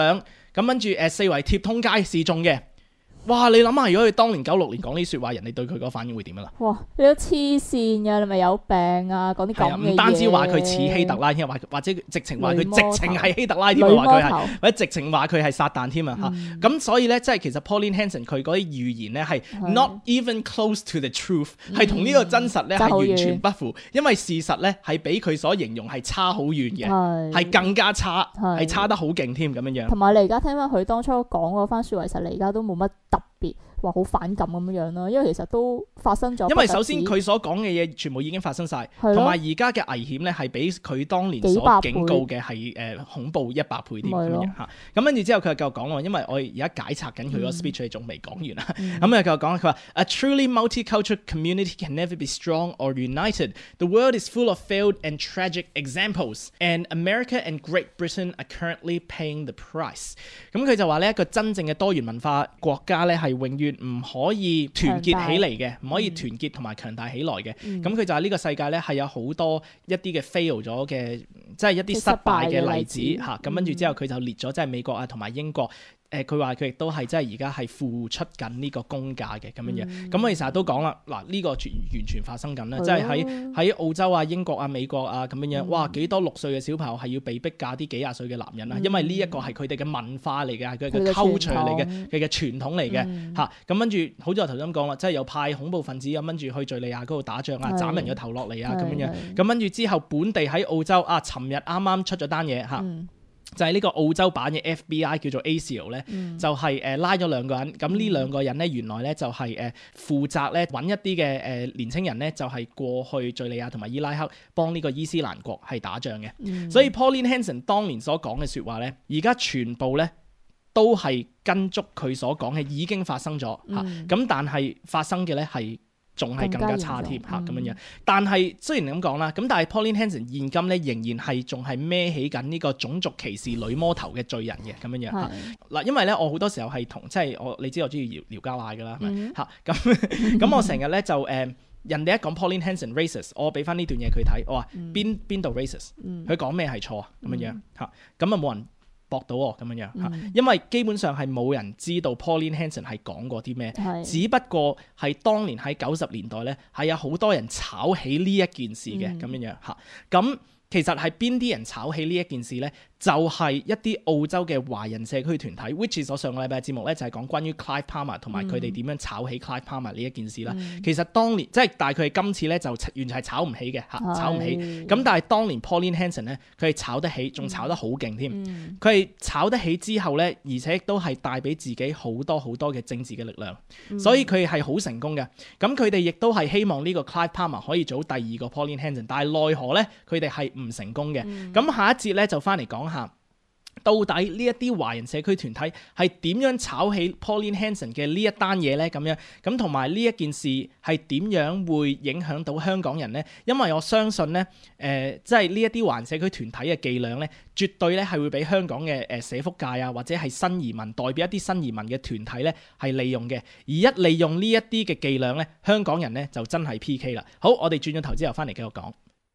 咁跟住誒四圍貼通街示眾嘅。哇！你諗下，如果佢當年九六年講呢啲説話，人哋對佢嗰個反應會點啊啦？ 哇！你都黐線㗎，你咪有病啊！講啲咁嘅嘢。 唔單止話佢似希特拉添，或或者直情話佢直情係希特拉添，話佢係或者直情話佢係撒旦添啊嚇！咁、嗯、所以咧，即係其實 Pauline Hanson 佢嗰啲預言咧係 not even close to the truth， 係同呢個真實咧係完全不符，因為事實咧係比佢所形容係差好遠嘅，係更加差，係差得好勁添咁樣樣。 同埋你而家聽翻佢當初講嗰番説話，其實你而家都冇乜特別話好反感咁樣樣咯，因為其實都發生咗。 因為首先佢所講嘅嘢全部已經發生晒，同埋而家嘅危險咧係比佢當年所警告嘅係誒恐怖一百倍啲咁樣嚇。咁跟住之後佢又繼續講喎，因為我而家解拆緊佢個 speech，仲未講完啊。咁又繼續講，佢話 A truly multicultural community can never be strong or united. The world is full of failed and tragic examples, and America and Great Britain are currently paying the price. 咁佢就話呢一個真正嘅多元文化國家咧係永遠唔可以團結起嚟嘅，唔可以團結同埋強大起來嘅。咁佢、嗯、就係呢個世界咧係有好多一啲嘅 fail 咗嘅，即係一啲失敗嘅例子嚇。咁跟住之後佢就列咗即係美國啊同埋英國。誒佢話佢亦都係即係而家係付出緊呢個公價嘅咁樣樣。咁我哋成日都講啦，嗱呢個完完全發生緊啦，即係喺喺澳洲啊、英國啊、美國啊咁樣樣。哇幾多六歲嘅小朋友係要被逼嫁啲幾廿歲嘅男人啊？因為呢一個係佢哋嘅文化嚟嘅，係佢嘅 culture 嚟嘅，佢嘅傳統嚟嘅嚇。咁跟住好似我頭先咁講啦，即係又派恐怖分子咁跟住去敍利亞嗰度打仗啊，斬人嘅頭落嚟啊咁樣樣。咁跟住之後本地喺澳洲啊，尋日啱啱出咗單嘢嚇。就係呢個澳洲版嘅 F B I 叫做 A S I O 咧，嗯、就係誒拉咗兩個人，咁呢兩個人咧原來咧就係誒負責咧揾一啲嘅誒年青人咧，就係過去敍利亞同埋伊拉克幫呢個伊斯蘭國係打仗嘅，嗯、所以 Pauline Hanson 當年所講嘅説話咧，而家全部咧都係跟足佢所講嘅已經發生咗嚇，咁、嗯、但係發生嘅咧係仲係更加差添嚇咁樣樣，但係雖然咁講啦，咁但係 Pauline Hanson 現今咧仍然係仲係孭起緊呢個種族歧視女魔頭嘅罪人嘅咁樣樣嚇嗱，因為咧我好多時候係同即係我你知我中意聊聊交嗌㗎啦，係咪嚇咁咁我成日咧就誒、呃、人哋一講 Pauline Hanson racist， 我俾翻呢段嘢佢睇，我話邊邊度 racist， 佢講咩係錯啊咁樣樣嚇，咁啊冇人駁到我咁樣樣嚇，嗯、因為基本上係冇人知道 Pauline Hanson 係講過啲咩，是只不過係當年喺九十年代咧係有好多人炒起呢一件事嘅咁樣樣嚇，咁、嗯、其實係邊啲人炒起呢一件事咧？就係一啲澳洲嘅華人社區團體 which is 我上個禮拜嘅節目咧就係講關於 Clive Palmer 同埋佢哋點樣炒起 Clive Palmer 呢一件事啦。嗯、其實當年即係但係佢哋今次咧就完全係炒唔起嘅嚇，是炒唔起。咁但係當年 Pauline Hanson 咧佢係炒得起，仲炒得好勁添。佢係、嗯、炒得起之後咧，而且都係帶俾自己好多好多嘅政治嘅力量，嗯、所以佢係好成功嘅。咁佢哋亦都係希望呢個 Clive Palmer 可以做第二個 Pauline Hanson， 但係奈何咧佢哋係唔成功嘅。咁、嗯、下一節咧就翻嚟講下。到底呢一啲華人社區團體係點樣炒起 Pauline Hanson 嘅呢一單嘢呢？咁樣咁同埋呢一件事係點樣會影響到香港人呢？因為我相信呢，誒即係呢一啲華人社區團體嘅伎倆呢，絕對咧係會俾香港嘅誒社福界啊，或者係新移民代表一啲新移民嘅團體呢係利用嘅。而一利用呢一啲嘅伎倆呢，香港人呢就真係 P K 啦。好，我哋轉咗頭之後翻嚟繼續講。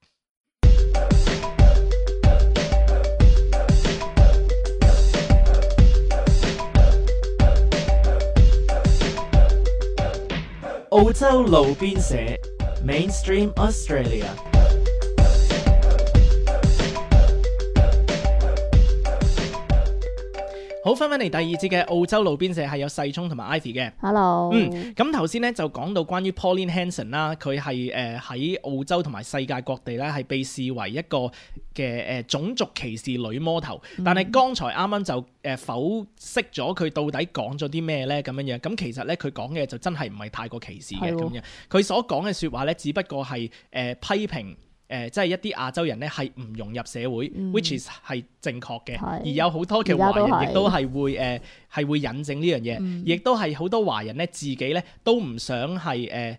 澳洲路邊社 Mainstream Australia。好，翻返嚟第二節嘅澳洲路邊社係有細聰同埋 Ivy 嘅。Hello。嗯，咁頭先咧就講到關於 Pauline Hanson 啦，佢係誒喺澳洲同埋世界各地咧係被視為一個嘅誒種族歧視女魔頭。但係剛才啱啱就誒剖析咗佢到底講咗啲咩咧咁樣樣。咁其實咧佢講嘅就真係唔係太過歧視嘅咁樣。佢所講嘅説話咧，只不過係誒、呃、批評。誒、呃，即係一啲亞洲人咧，係唔融入社會、嗯、，which is 係正確嘅。是而有好多嘅華人亦都係會誒，係、呃、會引證呢樣嘢，亦、嗯、都係好多華人咧自己咧都唔想係誒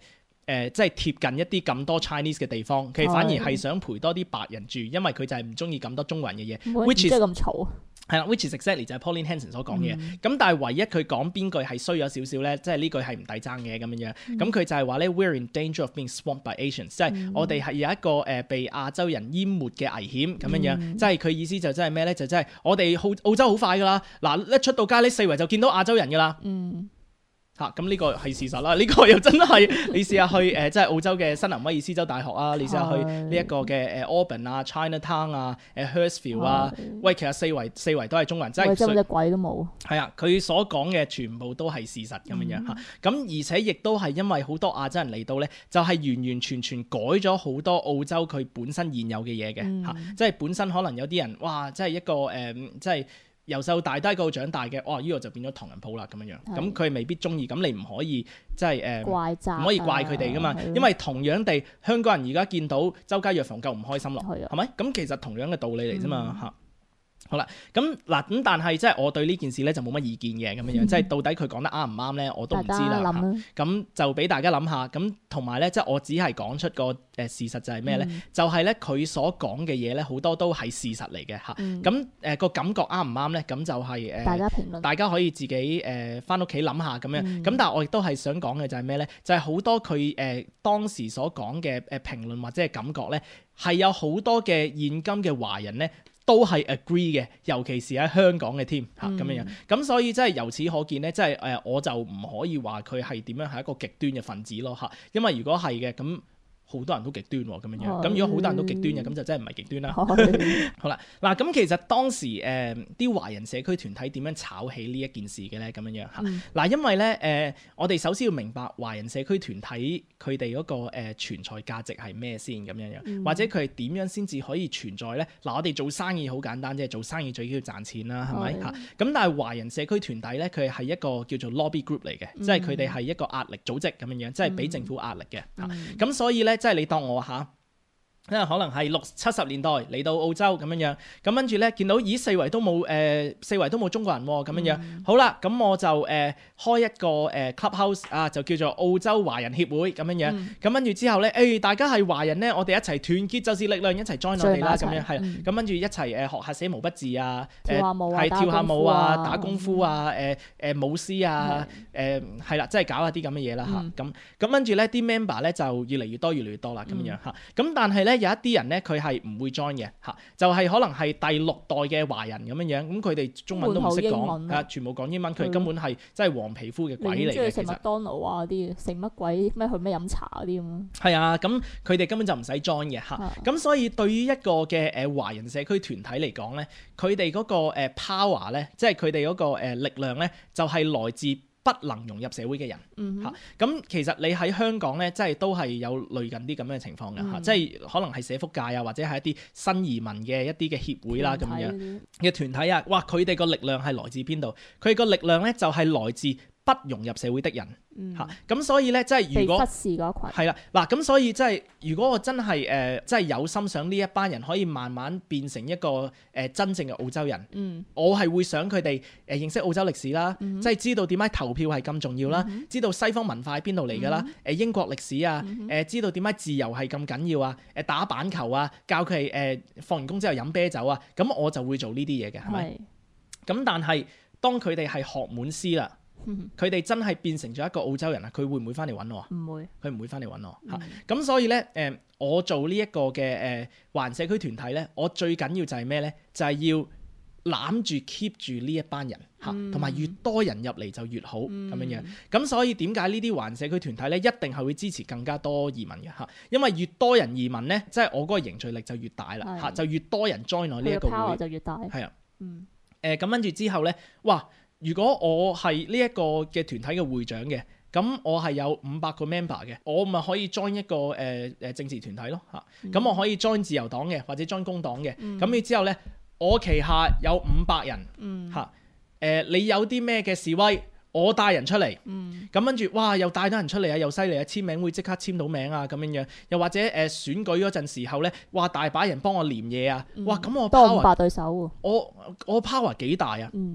誒即係貼近一啲咁多 Chinese 嘅地方，佢反而係想陪多啲白人住，因為佢就係唔中意咁多中國人嘅嘢。 which is 咁嘈。 係啦 ，which is exactly 就係 Pauline Hanson 所講嘅嘢。咁、嗯、但係唯一佢講邊句係衰咗少少咧，即係呢句係唔抵爭嘅咁樣樣。咁佢、嗯、就係話咧 ，We're in danger of being swamped by Asians，即係、嗯、我哋係有一個誒、呃、被亞洲人淹沒嘅危險咁樣樣。嗯、即係佢意思就真係咩咧？就真係我哋澳澳洲好快噶啦，嗱一出到街呢四圍就見到亞洲人噶啦。嗯嚇，咁呢個係事實啦，呢、這個又真係你試下去誒、呃，即係澳洲嘅新南威爾斯州大學啊，你試下去呢一個嘅誒 Auburn 啊、Chinatown 啊、誒 Hurstville 啊，喂，其實四圍四圍都係中國人，即係真係隻鬼都冇。係啊，佢所講嘅全部都係事實咁樣樣嚇，咁、嗯、而且亦都係因為好多亞洲人嚟到咧，就係、是、完完全全改咗好多澳洲佢本身現有嘅嘢嘅嚇，即係本身可能有啲人哇，即係一個誒、呃，即係。由細到大都喺嗰度長大嘅，哇！呢、這個就變咗唐人鋪啦咁樣樣，咁佢未必中意，咁你唔可以即係誒，唔、呃、可以怪佢哋噶嘛，因為同樣地，香港人而家見到周街藥房夠唔開心咯，係咪的？咁其實同樣嘅道理嚟啫嘛嚇。嗯好啦，咁嗱咁，但係即係我對呢件事咧就冇乜意見嘅咁樣樣，嗯、即係到底佢講得啱唔啱咧，我都唔知啦。咁就俾大家諗下，咁同埋咧，即係我只係講出個誒事實就係咩咧？嗯、就係咧佢所講嘅嘢咧，好多都係事實嚟嘅嚇。咁誒個感覺啱唔啱咧？咁就係、是、誒，大家評論，大家可以自己誒返屋企諗下咁樣。咁、嗯、但係我亦都係想講嘅就係咩咧？就係、是、好多佢誒、呃、當時所講嘅誒評論或者係感覺咧，係有好多嘅現今嘅華人咧。都係 agree 嘅，尤其是喺香港嘅添嚇咁樣樣，咁所以即係由此可見咧，即係誒我就唔可以話佢係點樣係一個極端嘅分子咯嚇，因為如果係嘅咁。好多人都極端喎，咁樣樣。咁如果好多人都極端嘅，咁就真係唔係極端啦。好啦，嗱咁其實當時誒啲、呃、華人社區團體點樣炒起呢一件事嘅咧？咁樣樣嚇。嗱、嗯，因為咧誒、呃，我哋首先要明白華人社區團體佢哋嗰個誒、呃、存在價值係咩先咁樣樣，嗯、或者佢係點樣先至可以存在咧？嗱、呃，我哋做生意好簡單，即係做生意最緊要賺錢啦，係咪嚇？咁、嗯、但係華人社區團體咧，佢係一個叫做 lobby group 嚟嘅，嗯、即係佢哋係一個壓力組織咁樣樣，即係俾政府壓力嘅嚇。咁、嗯嗯、所以咧。即係你當我嚇，因為可能係六七十年代嚟到澳洲咁樣樣，咁跟住咧見到咦四圍都冇誒、呃、四圍都冇中國人喎咁樣樣，嗯、好啦，咁我就誒、呃、開一個誒 clubhouse 啊，就叫做澳洲華人協會咁樣樣，咁跟住之後咧，誒、哎、大家係華人咧，我哋一齊團結就是力量，一齊 join 我哋啦咁樣，係，咁跟住一齊誒學下寫毛筆字啊，誒係跳下舞啊，打功夫啊，誒誒舞獅啊，誒係啦，即係搞下啲咁嘅嘢啦嚇，咁咁跟住咧啲 member 咧就越嚟越多越嚟越多啦咁樣嚇，咁但係咧。有一啲人咧，佢係唔會 join 嘅嚇，就係、是、可能係第六代嘅華人咁樣樣，咁佢哋中文都唔識講，啊，全部講英文，佢哋根本係真係黃皮膚嘅鬼嚟嘅。其實食麥當勞啊啲，食乜鬼咩去咩飲茶嗰啲咁。係啊，咁佢哋根本就唔使 join 嘅嚇，咁、啊、所以對於一個嘅誒華人社區團體嚟講咧，佢哋嗰個誒 power 咧，即係佢哋嗰個誒力量咧，就係來自不能融入社會嘅人嚇，咁、嗯哼啊、其實你喺香港咧，即係都係有類近啲咁嘅情況嘅嚇，嗯、即係可能係社福界啊，或者係一啲新移民嘅一啲嘅協會啦咁樣嘅團體啊，哇！佢哋個力量係來自邊度？佢個力量咧就係來自不融入社會的人嚇，咁、嗯、所以咧即係如果被忽視嗰群係啦，嗱咁所以即係如果我真係誒即係有心想呢一班人可以慢慢變成一個誒、呃、真正嘅澳洲人，嗯、我係會想佢哋誒認識澳洲歷史啦，嗯、即係知道點解投票係咁重要啦，嗯、知道西方文化喺邊度嚟㗎啦，誒、嗯、英國歷史啊，誒、嗯、知道點解自由係咁緊要啊，誒打板球啊，教佢哋誒放完工之後飲啤酒啊，咁我就會做呢啲嘢嘅，係咪？咁但係當佢哋係學滿師啦。佢哋真係變成咗一個澳洲人啊！佢會唔會翻嚟揾我啊？唔會，佢唔會翻嚟揾我嚇。咁、嗯、所以咧，誒、呃，我做呢一個嘅誒華人社區團體咧，我最緊要就係咩咧？就係、是、要攬住 keep 住呢一班人嚇，同埋、嗯、越多人入嚟就越好咁樣、嗯、樣。咁所以點解呢啲華人社區團體咧，一定係會支持更加多移民嘅嚇？因為越多人移民咧，即、就、係、是、我嗰個凝聚力就越大啦嚇，的就越多人 join 我呢一個會就越大。係啊，嗯，誒咁跟住之後咧，哇！如果我係呢一個嘅團體嘅會長嘅，咁我係有五百個 member 嘅，我咪可以 join 一個誒誒、呃、政治團體咯嚇。咁、嗯、我可以 join 自由黨嘅，或者 join 工黨嘅。咁你、嗯、之後咧，我旗下有五百人嚇。誒、嗯呃，你有啲咩嘅示威，我帶人出嚟。咁跟住，哇！又帶到人出嚟啊，又犀利啊！簽名會即刻簽到名啊，咁樣樣。又或者誒、呃、選舉嗰陣時候咧，哇！大把人幫我黏嘢啊。哇！咁我 power 多五百對手喎。我我 power 幾大啊？嗯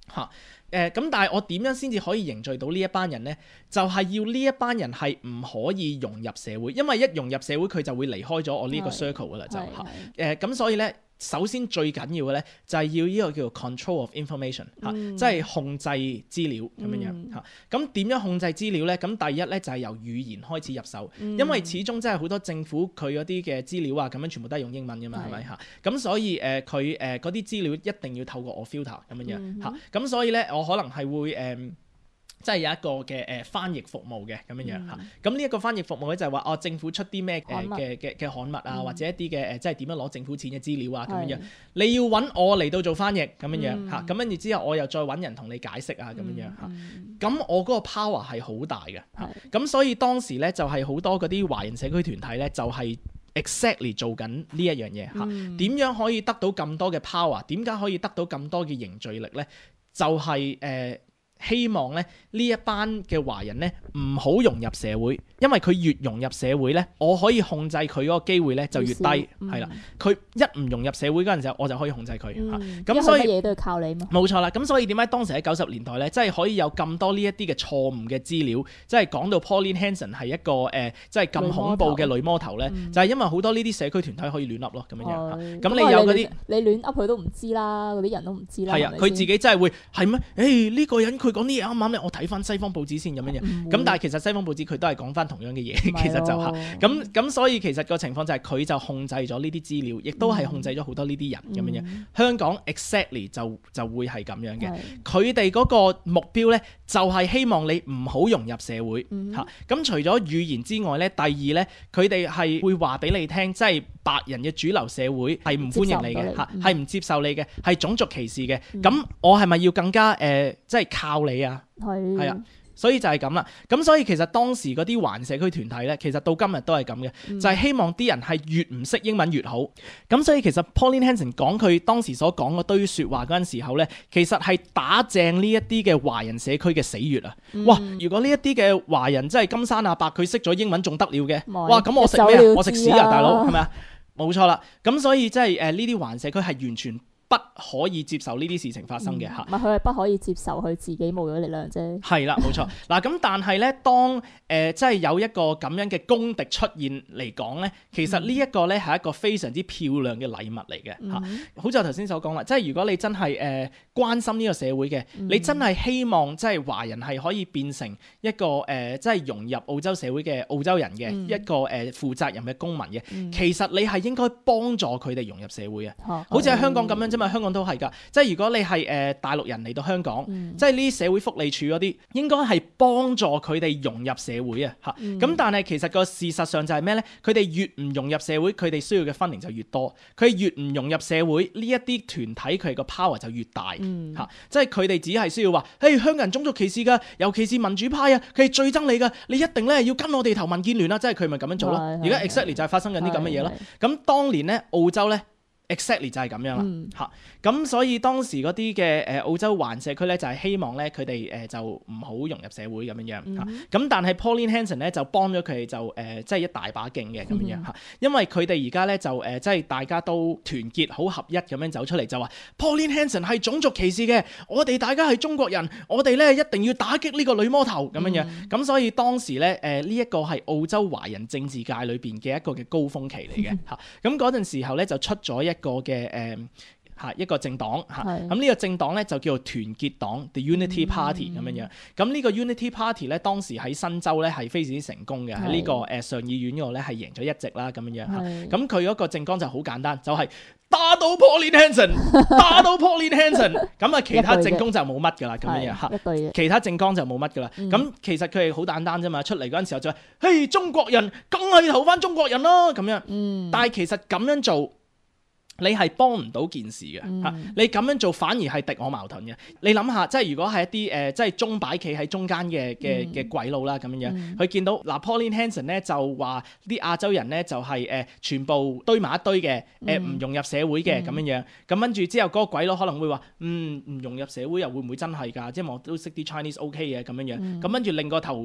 嚇。誒咁、呃，但係我點樣先至可以凝聚到呢一班人呢？就係、是、要呢一班人係唔可以融入社會，因為一融入社會佢就會離開咗我呢個 circle 噶啦，就嚇誒咁，所以呢，首先最緊要嘅呢，就係要呢個叫做 control of information 嚇、嗯，即係控制資料咁樣樣嚇。咁點、嗯、樣控制資料呢？咁第一呢，就係、是、由語言開始入手，嗯、因為始終真係好多政府佢嗰啲嘅資料啊，咁樣全部都係用英文噶嘛，係咪嚇？咁所以誒佢誒嗰啲資料一定要透過我 filter 咁樣樣嚇。咁、嗯、所以呢。我可能係會誒、呃，即係有一個嘅誒、呃、翻譯服務嘅咁樣樣嚇。咁呢一個翻譯服務咧就係話，哦政府出啲咩嘅嘅嘅刊物啊，嗯、或者一啲嘅誒，即係點樣攞政府錢嘅資料啊咁樣樣。你要揾我嚟到做翻譯咁樣樣嚇。咁跟住之後，我又再揾人同你解釋啊咁樣樣嚇。咁、嗯、我嗰個 power 係好大嘅嚇。咁是所以當時咧就係好多嗰啲華人社區團體咧就係、是。exactly 做緊呢一樣嘢嚇，點、嗯、樣可以得到咁多嘅 power？ 點解可以得到咁多嘅凝聚力呢？就係、是、誒、呃、希望咧呢一班嘅華人呢唔好融入社會，因為佢越融入社會呢，我可以控制佢嗰個機會呢就越低，係啦、嗯。佢一唔融入社會嗰陣時候，我就可以控制佢嚇。咁、嗯、所以乜嘢都要靠你嘛。冇錯啦。咁所以點解當時喺九十年代呢，即係可以有咁多呢一啲嘅錯誤嘅資料，即係講到 Pauline Hanson 係一個誒，即係咁恐怖嘅女魔頭呢，嗯、就係因為好多呢啲社區團體可以亂噏咯，咁樣樣。咁、嗯、你有嗰啲你亂噏佢都唔知啦，嗰啲人都唔知啦。係啊， 佢自己真係會係咩？誒呢個人佢講啲嘢啱唔啱咧？我睇翻西方報紙先咁樣樣。咁、嗯、但係其實西方報紙佢都係講翻同樣嘅嘢，其實就係咁咁，所以其實個情況就係佢就控制咗呢啲資料，亦都係控制咗好多呢啲人咁樣樣。嗯、香港 exactly 就就會係咁樣嘅。佢哋嗰個目標咧，就係希望你唔好融入社會嚇。咁、嗯啊、除咗語言之外咧，第二咧，佢哋係會話俾你聽，即係白人嘅主流社會係唔歡迎你嘅嚇，係唔接受你嘅，係種族歧視嘅。咁、嗯、我係咪要更加誒，即、呃、係、就是、靠你啊？係係啊。所以就係咁啦，咁所以其實當時嗰啲華人社區團體咧，其實到今日都係咁嘅，嗯、就係希望啲人係越唔識英文越好。咁所以其實 Pauline Hanson 講佢當時所講嗰堆説話嗰陣時候咧，其實係打正呢一啲嘅華人社區嘅死穴啊！嗯、哇，如果呢一啲嘅華人真係金山阿伯，佢識咗英文仲得了嘅，嗯、哇！咁我食咩啊？我食屎啊，大佬係咪啊？冇錯啦，咁所以即係誒呢啲華人社區係完全不可以接受呢啲事情發生嘅嚇，唔係佢係不可以接受佢自己冇咗力量啫。係啦，冇錯。嗱咁，但係咧，當誒即係有一個咁樣嘅公敵出現嚟講咧，其實呢一個咧係一個非常之漂亮嘅禮物嚟嘅嚇。嗯、好似我頭先所講啦，即係如果你真係誒、呃、關心呢個社會嘅，嗯、你真係希望即係華人係可以變成一個誒、呃、即係融入澳洲社會嘅澳洲人嘅、嗯、一個誒、呃、負責任嘅公民嘅，嗯、其實你係應該幫助佢哋融入社會嘅。嗯、好似喺香港咁樣。因為香港都係㗎，即係如果你係誒、呃、大陸人嚟到香港，嗯、即係呢啲社會福利署嗰啲，應該係幫助佢哋融入社會啊嚇。咁、嗯、但係其實個事實上就係咩咧？佢哋越唔融入社會，佢哋需要嘅 funding 就越多；佢越唔融入社會，呢一啲團體佢哋個 power 就越大嚇、嗯啊。即係佢哋只係需要話，誒香港人種族歧視㗎，尤其是民主派啊，佢係最憎你㗎，你一定咧要跟我哋投民建聯啦。即係佢咪咁樣做咯。而家 exactly 就係發生緊啲咁嘅嘢咯。咁當年咧澳洲咧。exactly 就係咁樣啦嚇，咁、嗯、所以當時嗰啲嘅誒澳洲華人社區咧就係希望咧佢哋誒就唔好融入社會咁樣樣嚇，咁、嗯、但係 Pauline Hanson 咧就幫咗佢哋就誒即係一大把勁嘅咁樣樣嚇，因為佢哋而家咧就誒即係大家都團結好合一咁樣走出嚟就話 Pauline Hanson 係種族歧視嘅，我哋大家係中國人，我哋咧一定要打擊呢個女魔頭咁樣樣，咁、嗯、所以當時咧誒呢一個係澳洲華人政治界裏邊嘅一個嘅高峰期嚟嘅嚇，咁嗰陣時候咧就出咗一個嘅誒嚇一個政黨嚇，咁呢是個政黨咧就叫做團結黨 The Unity Party 咁樣、嗯、樣。咁呢個 Unity Party 咧當時喺新州咧係非常之成功嘅，喺呢是個誒上議院嗰度咧係贏咗一席啦咁樣樣嚇。咁佢嗰個政綱就好簡單，就係、是、打倒 Pauline Hanson， 打倒 Pauline Hanson。咁啊其他政綱就冇乜㗎啦咁樣樣嚇，其他政綱就冇乜㗎啦。咁、嗯、其實佢係好簡單啫嘛，出嚟嗰陣時候就係、是，嘿中國人梗係投翻中國人咯咁樣。嗯、但係其實咁樣做。你係幫唔到件事嘅嚇，嗯、你咁樣做反而係敵我矛盾嘅。你諗下，即係如果係一啲誒、呃，即係鐘擺企喺中間嘅嘅嘅鬼佬啦咁樣樣，佢、嗯、見到嗱 Pauline Hanson 咧就話啲亞洲人咧就係、是、誒、呃、全部堆埋一堆嘅，誒唔融入社會嘅咁樣樣。咁跟住之後嗰個鬼佬可能會話，嗯唔融入社會又會唔會真係㗎？即係我都識啲 Chinese OK 嘅咁樣樣。咁跟住另個頭。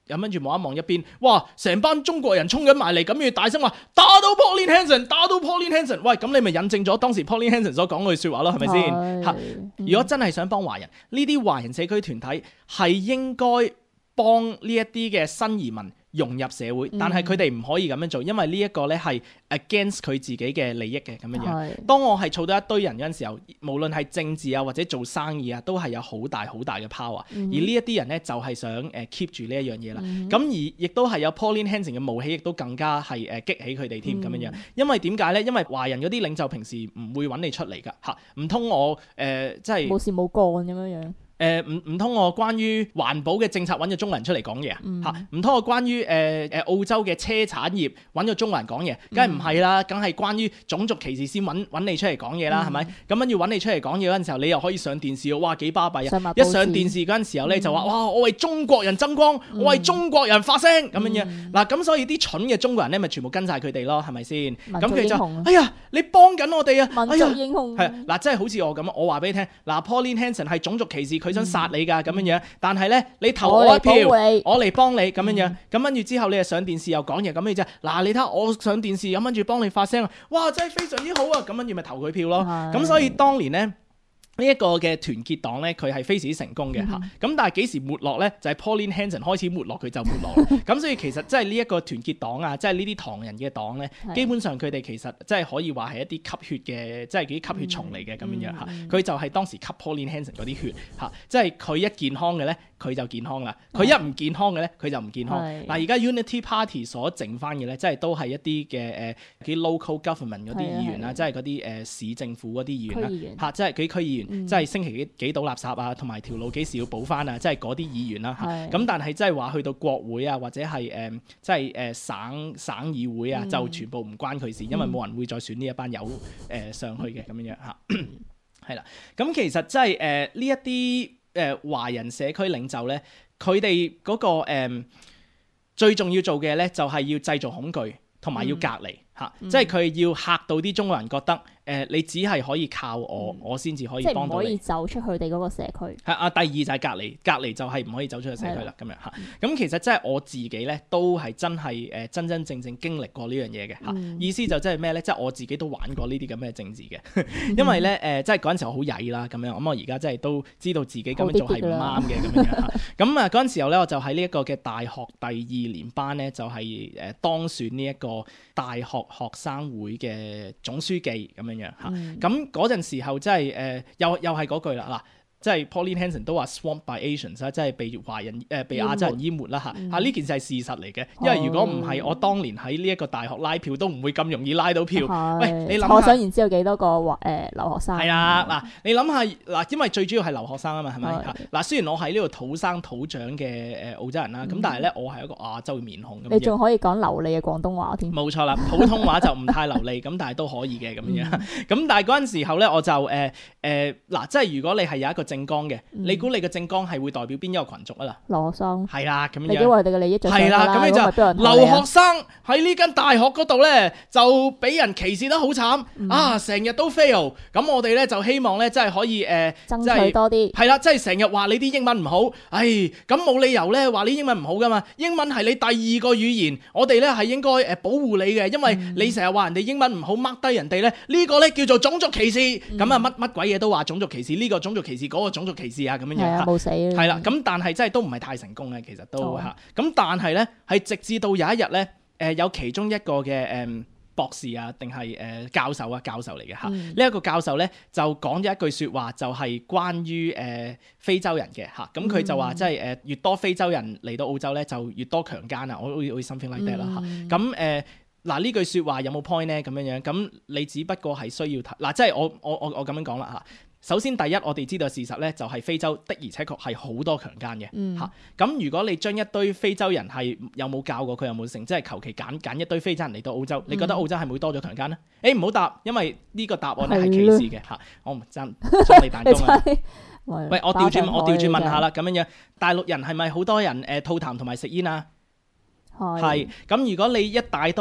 咁跟住望一望一邊，哇！成班中國人衝緊埋嚟，咁要大聲話打到 Pauline Hanson， 打到 Pauline Hanson。喂，咁你咪引證咗當時 Pauline Hanson 所講嗰句説話咯，係咪先？嚇！如果真係想幫華人，呢啲華人社區團體係應該幫呢一啲嘅新移民融入社會，但係佢哋唔可以咁樣做，因為呢一個咧係 against 佢自己嘅利益嘅咁樣樣。是當我係儲到一堆人嗰陣時候，無論係政治啊或者做生意啊，都係有好大好大嘅 power、嗯。而呢一啲人咧就係、是、想誒 keep 住呢一樣嘢啦。咁、嗯、而亦都係有 Pauline Hanson 嘅武器，亦都更加係誒激起佢哋添咁樣樣。因為點解咧？因為華人嗰啲領袖平時唔會揾你出嚟㗎嚇，唔通我誒、呃、即係冇事冇幹咁樣樣。誒唔唔通我關於環保嘅政策揾咗中國人出嚟講嘢啊嚇？唔通我關於誒誒澳洲嘅車產業揾咗中國人講嘢？梗係唔係啦，梗係關於種族歧視先揾揾你出嚟講嘢啦，係咪、嗯？咁跟住揾你出嚟講嘢嗰陣時候，你又可以上電視喎，哇幾巴閉啊！一上電視嗰陣時候咧就話哇，我為中國人爭光，嗯、我為中國人發聲咁樣樣嗱，咁所以啲蠢嘅中國人咧咪全部跟晒佢哋咯，係咪先？咁佢就哎呀，你幫緊我哋啊！民族英雄係嗱，即係好似我咁，我話俾你聽嗱 ，Pauline Hanson 係種族歧視，佢想殺你㗎咁樣樣，但係咧你投我一票，我嚟幫你咁樣樣，咁跟住之後你又上電視又講嘢咁你啫，嗱你睇下我上電視咁跟住幫你發聲啊，哇真係非常之好啊，咁跟住咪投佢票咯，咁所以當年咧。呢一個嘅團結黨咧，佢係非常之成功嘅嚇。咁、嗯、但係幾時沒落咧？就係、是、Pauline Hanson 開始沒落，佢就沒落。咁所以其實即係呢一個團結黨啊，即係呢啲唐人嘅黨咧，是基本上佢哋其實即係可以話係一啲吸血嘅，即係啲吸血蟲嚟嘅咁樣樣嚇。佢、嗯、就係當時吸 Pauline Hanson 嗰啲血嚇，即係佢一健康嘅咧，佢就健康啦；佢一唔健康嘅咧，佢就唔健康。嗱而家 Unity Party 所剩翻嘅咧，即係都係一啲嘅誒啲 local government 嗰啲議員啊，即係嗰啲誒市政府嗰啲議員啦嚇，即係幾區議員。嗯、即係星期幾幾倒垃圾啊，同埋條路幾時要補翻啊，即係嗰啲議員啦嚇。咁是但係即係話去到國會啊，或者係誒、呃、即係誒、呃、省省議會啊，嗯、就全部唔關佢事，因為冇人會再選呢一班友誒、呃、上去嘅咁樣樣嚇。係啦，咁其實即係誒呢一啲誒華人社區領袖咧，佢哋嗰個、呃、最重要做嘅咧，就係要製造恐懼同埋要隔離嚇，嗯、即係佢要嚇到啲中國人覺得。誒、呃，你只係可以靠我，嗯、我先至可以幫到你。即係唔可以走出佢哋嗰個社區。係啊，第二就係隔離，隔離就係唔可以走出去社區啦。咁的樣嚇，咁、嗯、其實即係我自己咧，都係真係誒、呃、真真正正經歷過呢樣嘢嘅嚇。嗯、意思就即係咩咧？即係我自己都玩過呢啲咁嘅政治嘅，因為咧誒、呃，即係嗰陣時候好曳啦咁樣。咁我而家真係都知道自己咁樣做係唔啱嘅咁樣嚇。咁啊嗰陣時候咧，我就喺呢一個嘅大學第二年班咧，就係、是、誒當選呢一個大學學生會嘅總書記咁樣樣嚇。咁、嗯嗰陣時候真係誒，又又係嗰句啦嗱。即係 Pauline Hanson 都話 swamped by Asians 啦，即係被華人誒、呃、被亞洲人淹沒啦嚇嚇，呢件事係事實嚟嘅，因為如果唔係我當年喺呢一個大學拉票都唔會咁容易拉到票。哦、喂，你諗下，我想然知道幾多個誒、呃、留學生？係啊，嗱，你諗下嗱，因為最主要係留學生啊嘛，係咪嚇？嗱，雖然我喺呢度土生土長嘅誒澳洲人啦，咁、嗯、但係咧我係一個亞洲嘅面孔。你仲可以講流利嘅廣東話添？冇錯啦，普通話就唔太流利，咁但係都可以嘅咁樣。咁、嗯、但係嗰陣時候咧，我就誒誒嗱，即係如果你係有一個政綱嘅，嗯、你估你嘅政綱係會代表邊一個群族啊啦？留學生係啦，咁樣你為我哋嘅利益着想啦。係啦，咁你就留學生喺呢間大學嗰度咧，就俾人歧視得好慘、嗯、啊！成日都 fail， 咁我哋咧就希望咧，即係可以誒，呃、爭取多啲。係啦，即係成日話你啲英文唔好，唉，咁冇理由咧話你英文唔好噶嘛？英文係你第二個語言，我哋咧係應該誒保護你嘅，因為你成日話人哋英文唔好，mark 低人哋咧，呢、呢個咧叫做種族歧視。咁啊乜乜鬼嘢都話種族歧視，呢、呢個種族歧視，嗰、嗰個種族歧視啊，咁樣樣冇死係啦，咁但係真係都唔係太成功嘅，其實都嚇。咁、哦、但係咧，係直至到有一日咧，誒、呃、有其中一個嘅誒、呃、博士啊，定係誒教授啊，教授嚟嘅嚇。呢一、嗯、個教授咧就講咗一句説話，就係關於誒、呃、非洲人嘅嚇。咁佢就話即係誒越多非洲人嚟到澳洲咧，就越多強姦啊。我會會 something like that 啦嚇。咁誒嗱呢句説話有冇 point 咧？咁樣樣咁你只不過係需要睇嗱，即係我我我我咁樣講啦嚇。首先第一，我哋知道事實咧，就係非洲的而且確係好多強姦嘅嚇。咁、嗯啊、如果你將一堆非洲人係有冇教過佢有冇成，即係求其揀揀一堆非洲人嚟到澳洲，嗯、你覺得澳洲係咪會多咗強姦咧？誒唔好答，因為呢個答案咧係歧視嘅嚇。我唔爭爭你彈弓啊！喂，我調轉我調轉問下啦，咁樣樣大陸人係咪好多人誒吐痰同埋食煙啊？係。咁如果你一大堆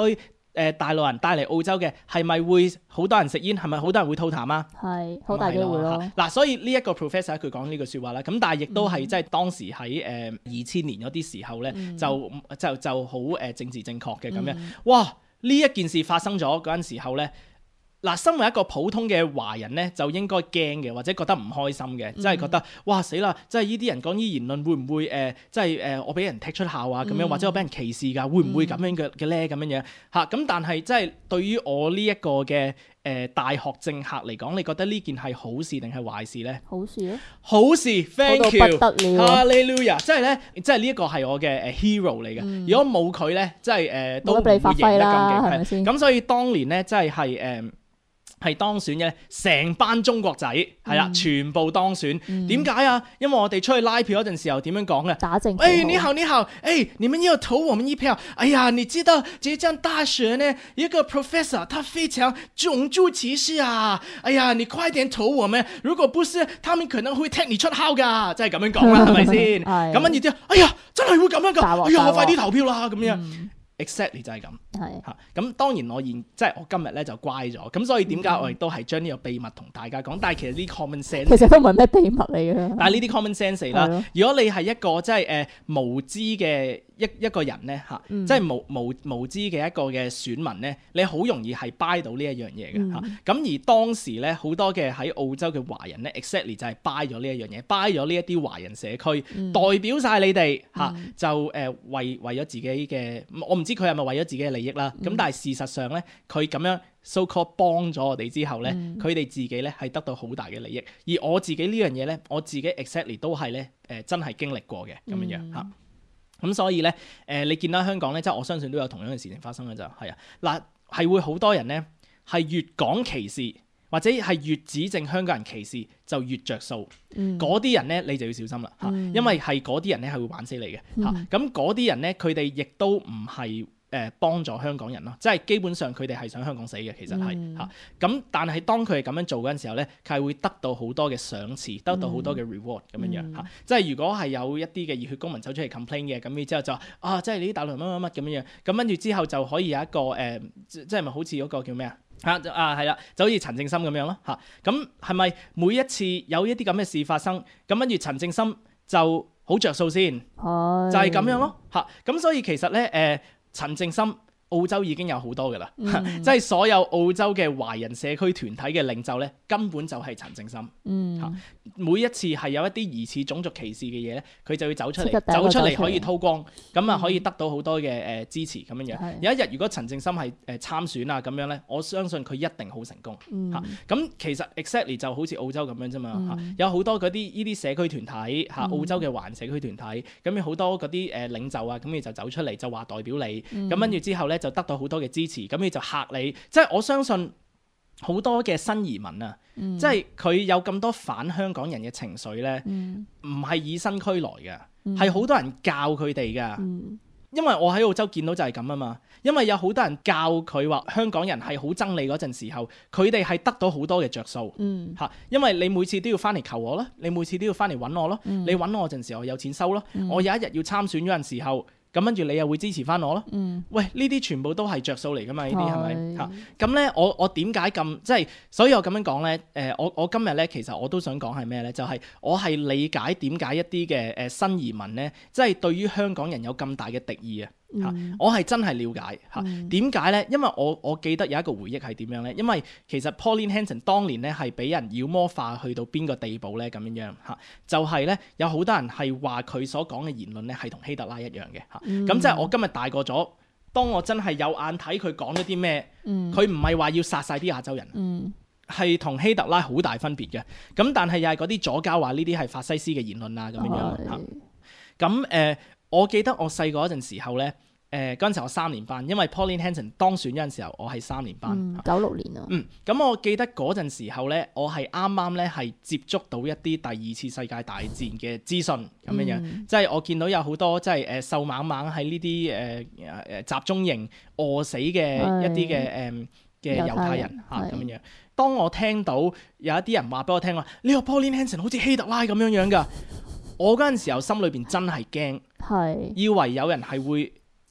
誒大陸人帶嚟澳洲嘅，係咪會好多人食煙？係咪好多人會吐痰啊？ 係好大機會咯。 嗱，所以呢一個 professor 佢講呢句説話啦，咁但係亦都係即係當時喺誒二千年嗰啲時候咧、嗯，就就就好誒政治正確嘅咁樣。嗯、哇！呢一件事發生咗嗰陣時候咧。嗱，身為一個普通嘅華人咧，就應該驚嘅，或者覺得唔開心嘅，即係、嗯、覺得哇死啦！即係呢啲人講呢言論會唔會誒，即係誒我俾人踢出校啊咁樣，嗯、或者我俾人歧視㗎，會唔會咁樣嘅嘅咧咁樣樣嚇？咁但係即係對於我呢一個嘅誒、呃、大學政客嚟講，你覺得呢件係好事定係壞事咧？好事咯，好事 ，thank you，hallelujah！即係咧，即係呢一個係我嘅誒 hero 嚟嘅。嗯、如果冇佢咧，即係誒都唔會贏得咁勁，係咪先？咁所以當年咧，即係係誒。係當選嘅，成班中國仔係啦，嗯、全部當選。點解、嗯、啊？因為我哋出去拉票嗰陣時候點樣講嘅？打政府。誒，你好，你好，誒、哎，你們要投我們一票。哎呀，你知道浙江大學呢一個 professor， 他非常種族歧視啊！哎呀，你快點投我們，如果不是，他們可能會踢你出校噶。即係咁樣講啦，係咪先？咁跟住之後，哎呀，真係會咁樣噶！哎呀，我快啲投票啦，咁樣。嗯Exactly 就係咁，係嚇咁當然我現即係我今日咧就乖咗，咁所以點解我亦都係將呢個秘密同大家講？但係其實呢 common sense 其實都唔係咩秘密嚟嘅。 但係呢啲 common sense 嚟啦，的如果你係一個即係誒無知嘅一一個人咧嚇，嗯、即係無無無知嘅一個嘅選民咧，你好容易係 buy 到呢一樣嘢嘅嚇。咁、嗯、而當時咧好多嘅喺澳洲嘅華人咧 exactly 就係 buy 咗呢一樣嘢，buy 咗呢一啲華人社區，嗯、代表晒你哋嚇，嗯、就誒、呃、為為咗自己嘅我唔知佢係咪為咗自己嘅利益啦？咁、嗯、但係事實上咧，佢咁樣 so called 幫咗我哋之後咧，佢哋、嗯、自己咧係得到好大嘅利益。而我自己呢樣嘢咧，我自己 exactly 都係咧誒真係經歷過嘅咁樣樣嚇。咁、嗯、所以咧誒、呃，你見到香港咧，即係我相信都有同樣嘅事情發生嘅就係啊嗱，係會好多人咧係越講歧視或者係越指證香港人歧視就越着數。嗰啲、嗯、人咧你就要小心啦嚇，嗯、因為係嗰啲人咧係會玩死你嘅嚇。咁嗰啲人咧佢哋亦都唔係。誒幫助香港人咯，即係基本上佢哋係想香港死嘅，其實係嚇。咁、嗯、但係當佢係咁樣做嗰陣時候咧，佢係會得到好多嘅賞賜，得到好多嘅 reward 咁樣樣嚇。即係如果係有一啲嘅熱血公民走出嚟 complain 嘅，咁之後就啊，即係你啲大陸人乜乜乜咁樣樣，咁跟住之後就可以有一個誒、呃，即係咪好似嗰個叫咩啊？啊啊係啦，就好似陳正深咁樣咯嚇。咁係咪每一次有一啲咁嘅事發生，咁跟住陳正深就好着數先？係就係咁樣咯嚇。咁所以其實咧誒。呃陳正深澳洲已經有好多㗎啦，嗯、即係所有澳洲嘅華人社區團體嘅領袖咧，根本就係陳正深。嗯、每一次係有一啲疑似種族歧視嘅嘢咧，佢就會走出嚟，走出嚟可以掏光，咁啊、嗯、可以得到好多嘅誒、呃、支持咁樣樣。嗯、有一日如果陳正深係誒參選啊咁樣咧，我相信佢一定好成功嚇。咁、嗯啊、其實 exactly 就好似澳洲咁樣啫嘛嚇，嗯、有好多嗰啲呢啲社區團體嚇，澳洲嘅華人社區團體，咁有好多嗰啲誒領袖啊，咁你就走出嚟就話代表你，咁跟住之後咧。就得到好多嘅支持，咁你就嚇你，即係我相信好多嘅新移民啊，嗯、即係佢有咁多反香港人嘅情緒咧，唔係、嗯、以身俱來嘅，係好、嗯、多人教佢哋噶。嗯、因為我喺澳洲見到就係咁啊嘛，因為有好多人教佢話香港人係好憎你嗰陣時候，佢哋係得到好多嘅着數嚇，因為你每次都要翻嚟求我咯，你每次都要翻嚟揾我咯，嗯、你揾我嗰陣時候我有錢收咯，嗯、我有一日要參選嗰陣時候。咁跟住你又會支持翻我咯？嗯、喂，呢啲全部都係着數嚟噶嘛？呢啲係咪嚇？咁咧，我我點解咁即係？所以我咁樣講咧，誒、呃，我我今日咧，其實我都想講係咩咧？就係、是、我係理解點解一啲嘅誒新移民咧，即係對於香港人有咁大嘅敵意啊！嚇、嗯，我係真係了解嚇。點解咧？因為我我記得有一個回憶係點樣咧？因為其實 Pauline Hanson 當年咧係俾人妖魔化去到邊個地步咧？咁樣樣嚇，就係、是、咧有好多人係話佢所講嘅言論咧係同希特拉一樣嘅嚇。咁、嗯、即係我今日大個咗，當我真係有眼睇佢講咗啲咩，佢唔係話要殺晒啲亞洲人，係同、嗯、希特拉好大分別嘅。咁但係又係嗰啲左膠話呢啲係法西斯嘅言論啊咁樣樣嚇。咁誒、呃，我記得我細個嗰陣時候咧。誒嗰陣時我三年班，因為 Pauline Hanson 當選嗰陣時候，我係三年班，九六、嗯、年啊。嗯，咁我記得嗰陣時候咧，我係啱啱咧係接觸到一啲第二次世界大戰嘅資訊咁樣樣，嗯、即係我見到有好多即係誒瘦猛猛喺呢啲誒誒集中營餓死嘅一啲嘅誒嘅猶太人嚇咁樣樣。當我聽到有一啲人話俾我聽話，呢、呢個 Pauline Hanson 好似希特拉咁樣樣㗎，我嗰陣時候心裏邊真係驚，係以為有人係會。誒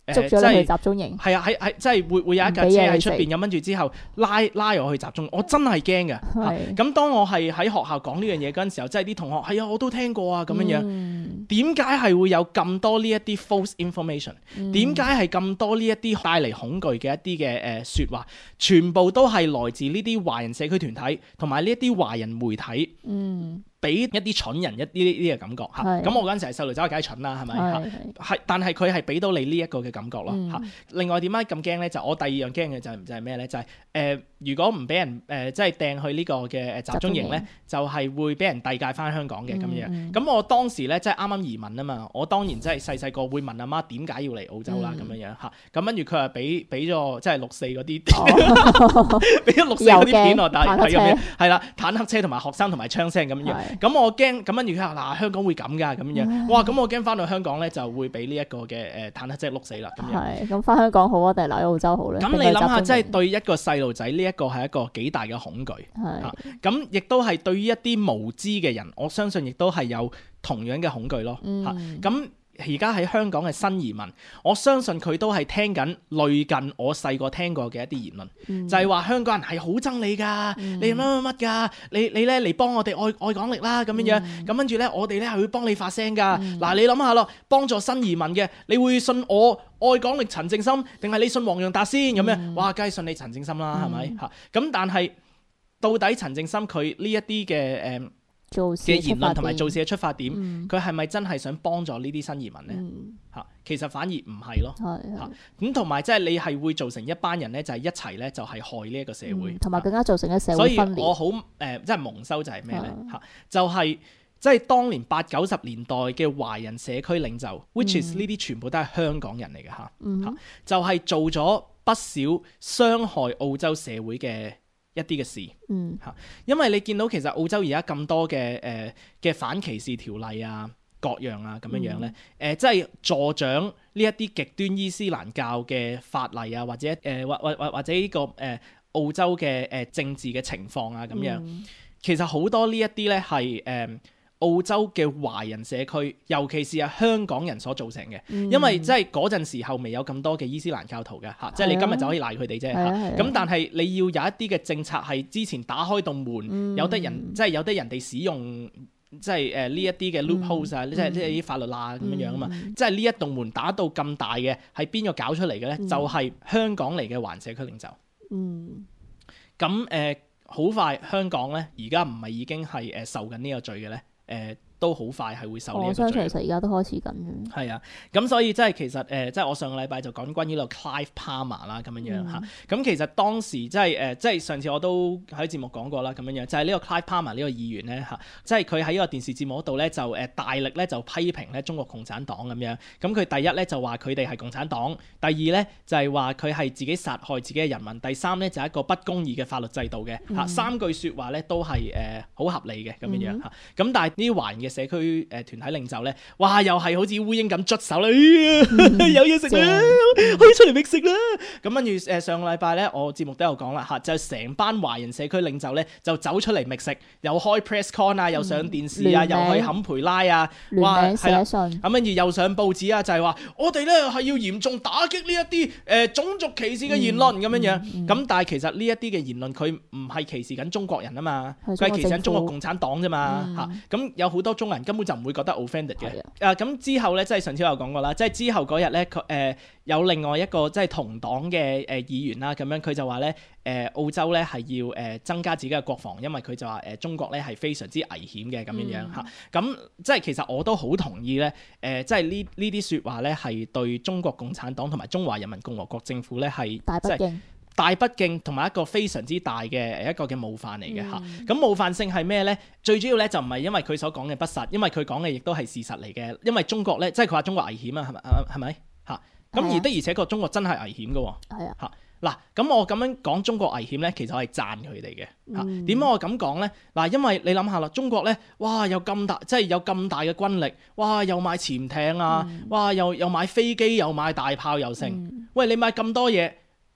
捉咗你去集中營。 係啊，喺喺即係會會有一架車喺出邊，咁跟住之後拉拉我去集中，我真係驚嘅。咁當我係喺學校講呢樣嘢嗰陣時候，即係啲同學係啊，我都聽過啊咁樣樣。點解係會有咁多呢一啲 false information？點解係咁多呢一啲帶嚟恐懼嘅一啲嘅誒説話？全部都係來自呢啲華人社區團體同埋呢一啲華人媒體。嗯。俾一啲蠢人一啲呢啲嘅感覺嚇，咁我嗰陣時係細路仔，梗係蠢啦，係咪嚇？係，但係佢係俾到你呢一個嘅感覺咯嚇。另外點解咁驚咧？就我第二樣驚嘅就係就係咩咧？就係誒，如果唔俾人誒即係掟去呢個嘅誒集中營咧，就係會俾人遞解翻香港嘅咁樣。咁我當時咧即係啱啱移民啊嘛，我當然即係細細個會問阿媽點解要嚟澳洲啦咁樣樣嚇。咁跟住佢話俾俾咗即係六四嗰啲，俾咗六四嗰啲片我睇係咁樣，係啦，坦克車同埋學生同埋槍聲咁樣。咁我驚，咁跟住佢話嗱香港會咁㗎咁樣，哇！咁我驚翻到香港咧就會俾呢一個嘅誒坦克車碌死啦咁樣。係，咁翻香港好啊定係留喺澳洲好咧？咁你諗下，即係對一個細路仔呢一個係一個幾大嘅恐懼。係。咁亦都係對於一啲無知嘅人，我相信亦都係有同樣嘅恐懼咯。嗯。嚇，咁。而家喺香港嘅新移民，我相信佢都係聽緊類近我細個聽過嘅一啲言論，嗯、就係話香港人係好憎你㗎，嗯、你乜乜乜㗎，你你咧嚟幫我哋愛愛港力啦咁樣樣，咁跟住咧我哋咧係會幫你發聲㗎。嗱、嗯、你諗下咯，幫助新移民嘅，你會信我愛港力陳正深，定係你信黃洋達先咁樣？嗯、哇，梗係信你陳正深啦，係咪嚇？咁但係到底陳正深佢呢一啲嘅誒嘅言論同埋做事嘅出發點，佢係咪真係想幫助呢啲新移民咧？嚇、嗯，其實反而唔係咯。嚇，咁同埋即係你係會造成一班人咧，就係一齊咧，就係害呢一個社會，同埋、嗯、更加造成一社會分裂。所以我好誒，即係蒙羞就係咩咧？嚇，就係即係當年八九十年代嘅華人社區領袖、嗯、，which is 呢啲全部都係香港人嚟嘅嚇。嚇、嗯，就係做咗不少傷害澳洲社會嘅一啲嘅事，嗯嚇，因為你見到其實澳洲而家咁多嘅誒嘅反歧視條例啊、各樣啊咁樣樣咧，誒、嗯呃、即係助長呢一啲極端伊斯蘭教嘅法例啊，或者誒或或或或者呢、這個誒、呃、澳洲嘅誒、呃、政治嘅情況啊咁樣，嗯、其實好多呢一啲咧係誒澳洲嘅華人社區，尤其是係香港人所造成嘅，嗯、因為即係嗰陣時候未有咁多嘅伊斯蘭教徒嘅嚇，嗯、即係你今日就可以賴佢哋啫嚇。咁、嗯、但係你要有一啲嘅政策係之前打開棟門，嗯、有得人即係有得人哋使用，即係誒呢一啲嘅 loopholes 啊，即係即係啲法律啦咁樣樣啊嘛。嗯、即係呢一棟門打到咁大嘅，係邊個搞出嚟嘅咧？嗯、就係香港嚟嘅華人社區領袖。嗯。咁誒好快香港咧，而家唔係已經係誒受緊呢個罪嘅咧？誒、呃、都好快係會受呢一個罪。我相信其實而家都開始緊嘅。係啊，咁所以即係其實誒、呃，即係我上個禮拜就講關於呢個 Clive Palmer 啦，咁樣樣嚇。咁、嗯、其實當時即係誒，即係上次我都喺節目講過啦，咁樣樣就係、是、呢個 Clive Palmer 呢個議員咧嚇，即係佢喺呢個電視節目嗰度咧就誒大力咧就批評咧中國共產黨咁樣。咁佢第一咧就話佢哋係共產黨，第二咧就係話佢係自己殺害自己嘅人民，第三咧就係一個不公義嘅法律制度嘅嚇。嗯、三句説話咧都係誒好合理嘅咁樣樣嚇。咁、嗯、但係呢啲華人嘅社區誒團體領袖咧，哇又係好似烏蠅咁捽手啦，哎、有嘢食啦，可以出嚟覓食啦。咁跟住誒上個禮拜咧，我節目都有講啦嚇，就成班華人社區領袖咧就走出嚟覓食，又開 press con 啊，又上電視啊，嗯、又去坎培拉啊，哇係啦，咁跟住又上報紙啊，就係、是、話我哋咧係要嚴重打擊呢一啲誒、呃、種族歧視嘅言論咁樣、嗯、樣。咁、嗯嗯、但係其實呢一啲嘅言論佢唔係歧視緊中國人啊嘛，佢係歧視緊中國共產黨啫嘛嚇。咁、嗯、有好多中國人根本就唔會覺得 offended 嘅。誒咁、啊、之後咧，即係上次我有講過啦，即係之後嗰日咧，佢、呃、誒有另外一個即係同黨嘅誒議員啦，咁樣佢就話咧誒澳洲咧係要誒增加自己嘅國防，因為佢就話誒、呃、中國咧係非常之危險嘅咁樣樣嚇。咁、嗯、即係其實我都好同意咧，誒、呃、即係呢呢啲説話咧係對中國共產黨同埋中華人民共和國政府咧係大不敬。大不敬同埋一個非常之大嘅一個嘅冒犯嚟嘅嚇，咁、嗯、冒犯性係咩咧？最主要咧就唔係因為佢所講嘅不實，因為佢講嘅亦都係事實嚟嘅。因為中國咧，即係佢話中國危險啊，係咪係咪嚇？咁而的而且確中國真係危險嘅喎。係啊嚇嗱，咁我咁樣講中國危險咧，其實我係讚佢哋嘅嚇。點解、嗯、我咁講咧？嗱，因為你諗下啦，中國咧，哇，有咁大，即係有咁大嘅軍力，哇，又買潛艇啊，嗯、哇，又又買飛機，又買大炮，又剩。嗯、喂，你買咁多嘢？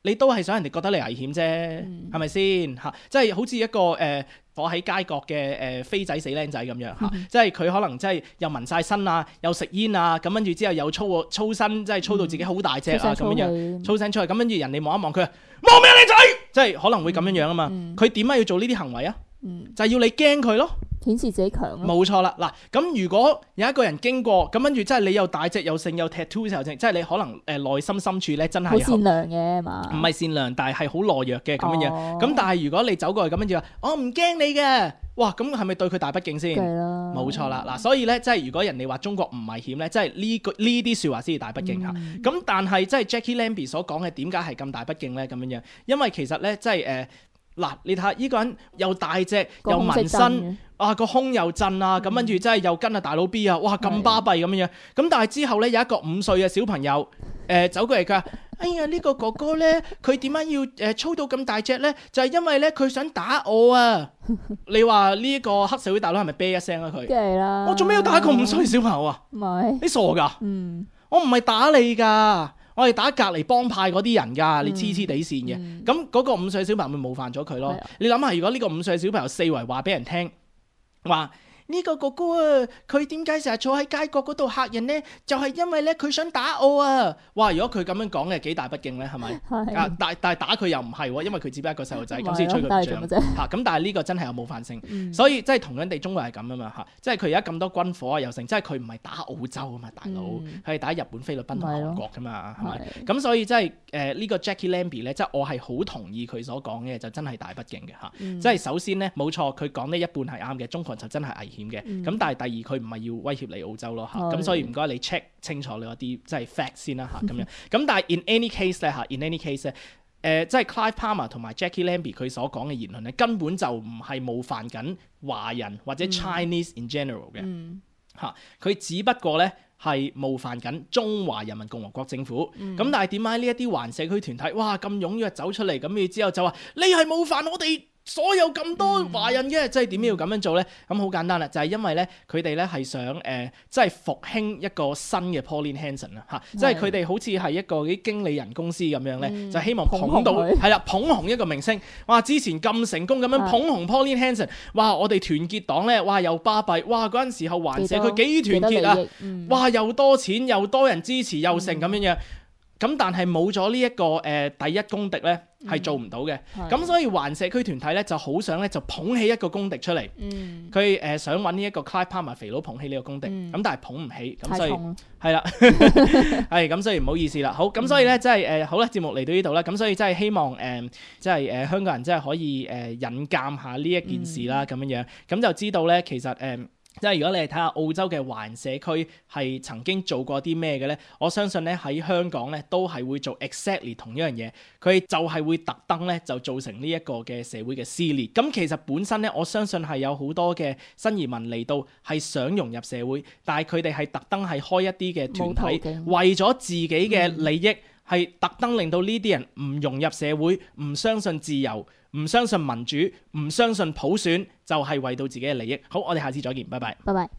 你都係想人哋覺得你危險啫，係咪先嚇？即係好似一個誒。呃我喺街角嘅誒飛仔死僆仔咁樣嚇，嗯、即係佢可能即係又紋晒身啊，又食煙啊，咁跟住之後又粗粗身，即係粗到自己好大隻啊咁樣樣，粗聲出嚟，咁跟住人哋望一望佢，望咩靚仔？即係可能會咁樣樣啊嘛。佢點解要做呢啲行為啊？嗯、就係要你驚佢咯。 顯示自己強咯， 冇錯啦。嗱，咁如果有一個人經過，咁跟住即係你又大隻又剩又 tattoo 又剩，即係你可能誒內心深處咧真係好善良嘅嘛， 唔係善良，但係係好懦弱嘅咁樣樣。咁、哦、但係如果你走過去咁跟住話，我唔驚你嘅，哇，咁係咪對佢大不敬先？冇錯啦。嗱，所以咧即係如果人哋話中國唔危險咧，即係呢個呢啲説話先至大不敬嚇。咁、嗯、但係即係 Jackie Lambie 所講嘅點解係咁大不敬咧？咁樣樣，因為其實咧即係誒嗱，你睇下呢個人又大隻又紋身。啊個胸又震啊，咁跟住真係又跟啊大佬 B 啊，哇咁巴閉咁樣樣，咁但係之後咧有一個五歲嘅小朋友，誒、呃、走過嚟㗎，哎呀呢、呢個哥哥咧，佢點解要誒、呃、操到咁大隻咧？就係、是、因為咧佢想打我啊！你話呢個黑社會大佬係咪啤一聲啊佢？梗係啦！我做咩要打一個五歲小朋友啊？唔係你傻㗎？嗯，我唔係打你㗎。我係打隔離幫派嗰啲人㗎，你黐黐地線嘅，咁嗰、嗯、個五歲小朋友咪冒犯咗佢咯？的你諗下，如果呢個五歲小朋友四圍話俾人聽，話呢、這個哥哥啊，佢點解成日坐喺街角嗰度嚇人呢？就係、是、因為咧佢想打我啊！哇！如果佢咁樣講嘅幾大不敬咧，係咪？係啊，但但係打佢又唔係喎，因為佢只不過一個細路仔，咁先吹佢唔脹嚇。咁但係呢個真係有冒犯性，嗯、所以即係同樣地，中國係咁啊嘛嚇，即係佢而家咁多軍火啊又成，即係佢唔係打澳洲啊嘛，大佬，佢係、嗯、打日本、菲律賓同韓國噶嘛，係咪？咁所以即係誒呢個 Jackie Lambie 咧，即係我係好同意佢所講嘅，就真係大不敬嘅嚇。嗯、即係首先咧，冇錯，佢講呢一半係啱嘅，中國就真係危險嘅。咁、嗯、但係第二佢唔係要威脅你澳洲咯嚇，咁、嗯、所以唔該你 check 清楚你嗰啲即係 fact 先啦嚇咁樣。咁但係 in any case 咧嚇，in any case 咧、呃，誒即係 Clive Palmer 同埋 Jackie Lambie 佢所講嘅言論咧，根本就唔係冒犯緊華人或者 Chinese in general 嘅嚇，佢、嗯嗯、只不過咧係冒犯緊中華人民共和國政府。咁、嗯、但係點解呢一啲環社區團體哇咁踴躍走出嚟咁，之後就話你係冒犯我哋所有咁多華人嘅，嗯、即係點解要咁樣做咧？咁好簡單啦，就係、是、因為咧，佢哋咧係想誒、呃，即係復興一個新嘅 Pauline Hanson 啊，嚇！即係佢哋好似係一個啲經理人公司咁樣咧，嗯、就希望捧到係啦，捧紅一個明星。哇！之前咁成功咁樣捧紅 Pauline Hanson，哇！我哋團結黨咧，哇又巴閉，哇嗰陣時候環社佢幾團結啊！嗯、哇又多錢又多人支持又成咁樣樣。咁、嗯、但係冇咗呢一個誒、呃、第一公敵咧，係做唔到嘅。咁、嗯、所以環社區團體咧就好想咧就捧起一個公敵出嚟。佢誒、嗯呃、想揾呢一個 Clive Palmer 肥佬捧起呢個公敵，咁、嗯、但係捧唔起，咁所以係啦，係咁所以唔好意思啦。好，咁所以咧即係誒好啦，節目嚟到呢度啦。咁所以真係希望誒即係誒香港人真係可以誒、呃、引鑑下呢一件事啦，咁樣樣咁就知道咧其實誒。呃即係如果你係睇下澳洲嘅華人社區係曾經做過啲咩嘅咧，我相信咧喺香港咧都係會做 exactly 同一樣嘢，佢就係會特登咧就造成呢一個嘅社會嘅撕裂。咁其實本身咧我相信係有好多嘅新移民嚟到係想融入社會，但係佢哋係特登係開一啲嘅團體，為咗自己嘅利益係、嗯、特登令到呢啲人唔融入社會，唔相信自由，唔相信民主，唔相信普選，就係、是、為到自己嘅利益。好，我哋下次再見，拜拜。拜拜。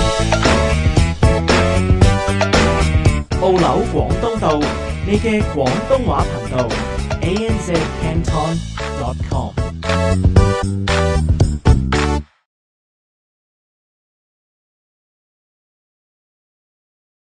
澳紐廣東道，你嘅廣東話頻道 a n z canton dot com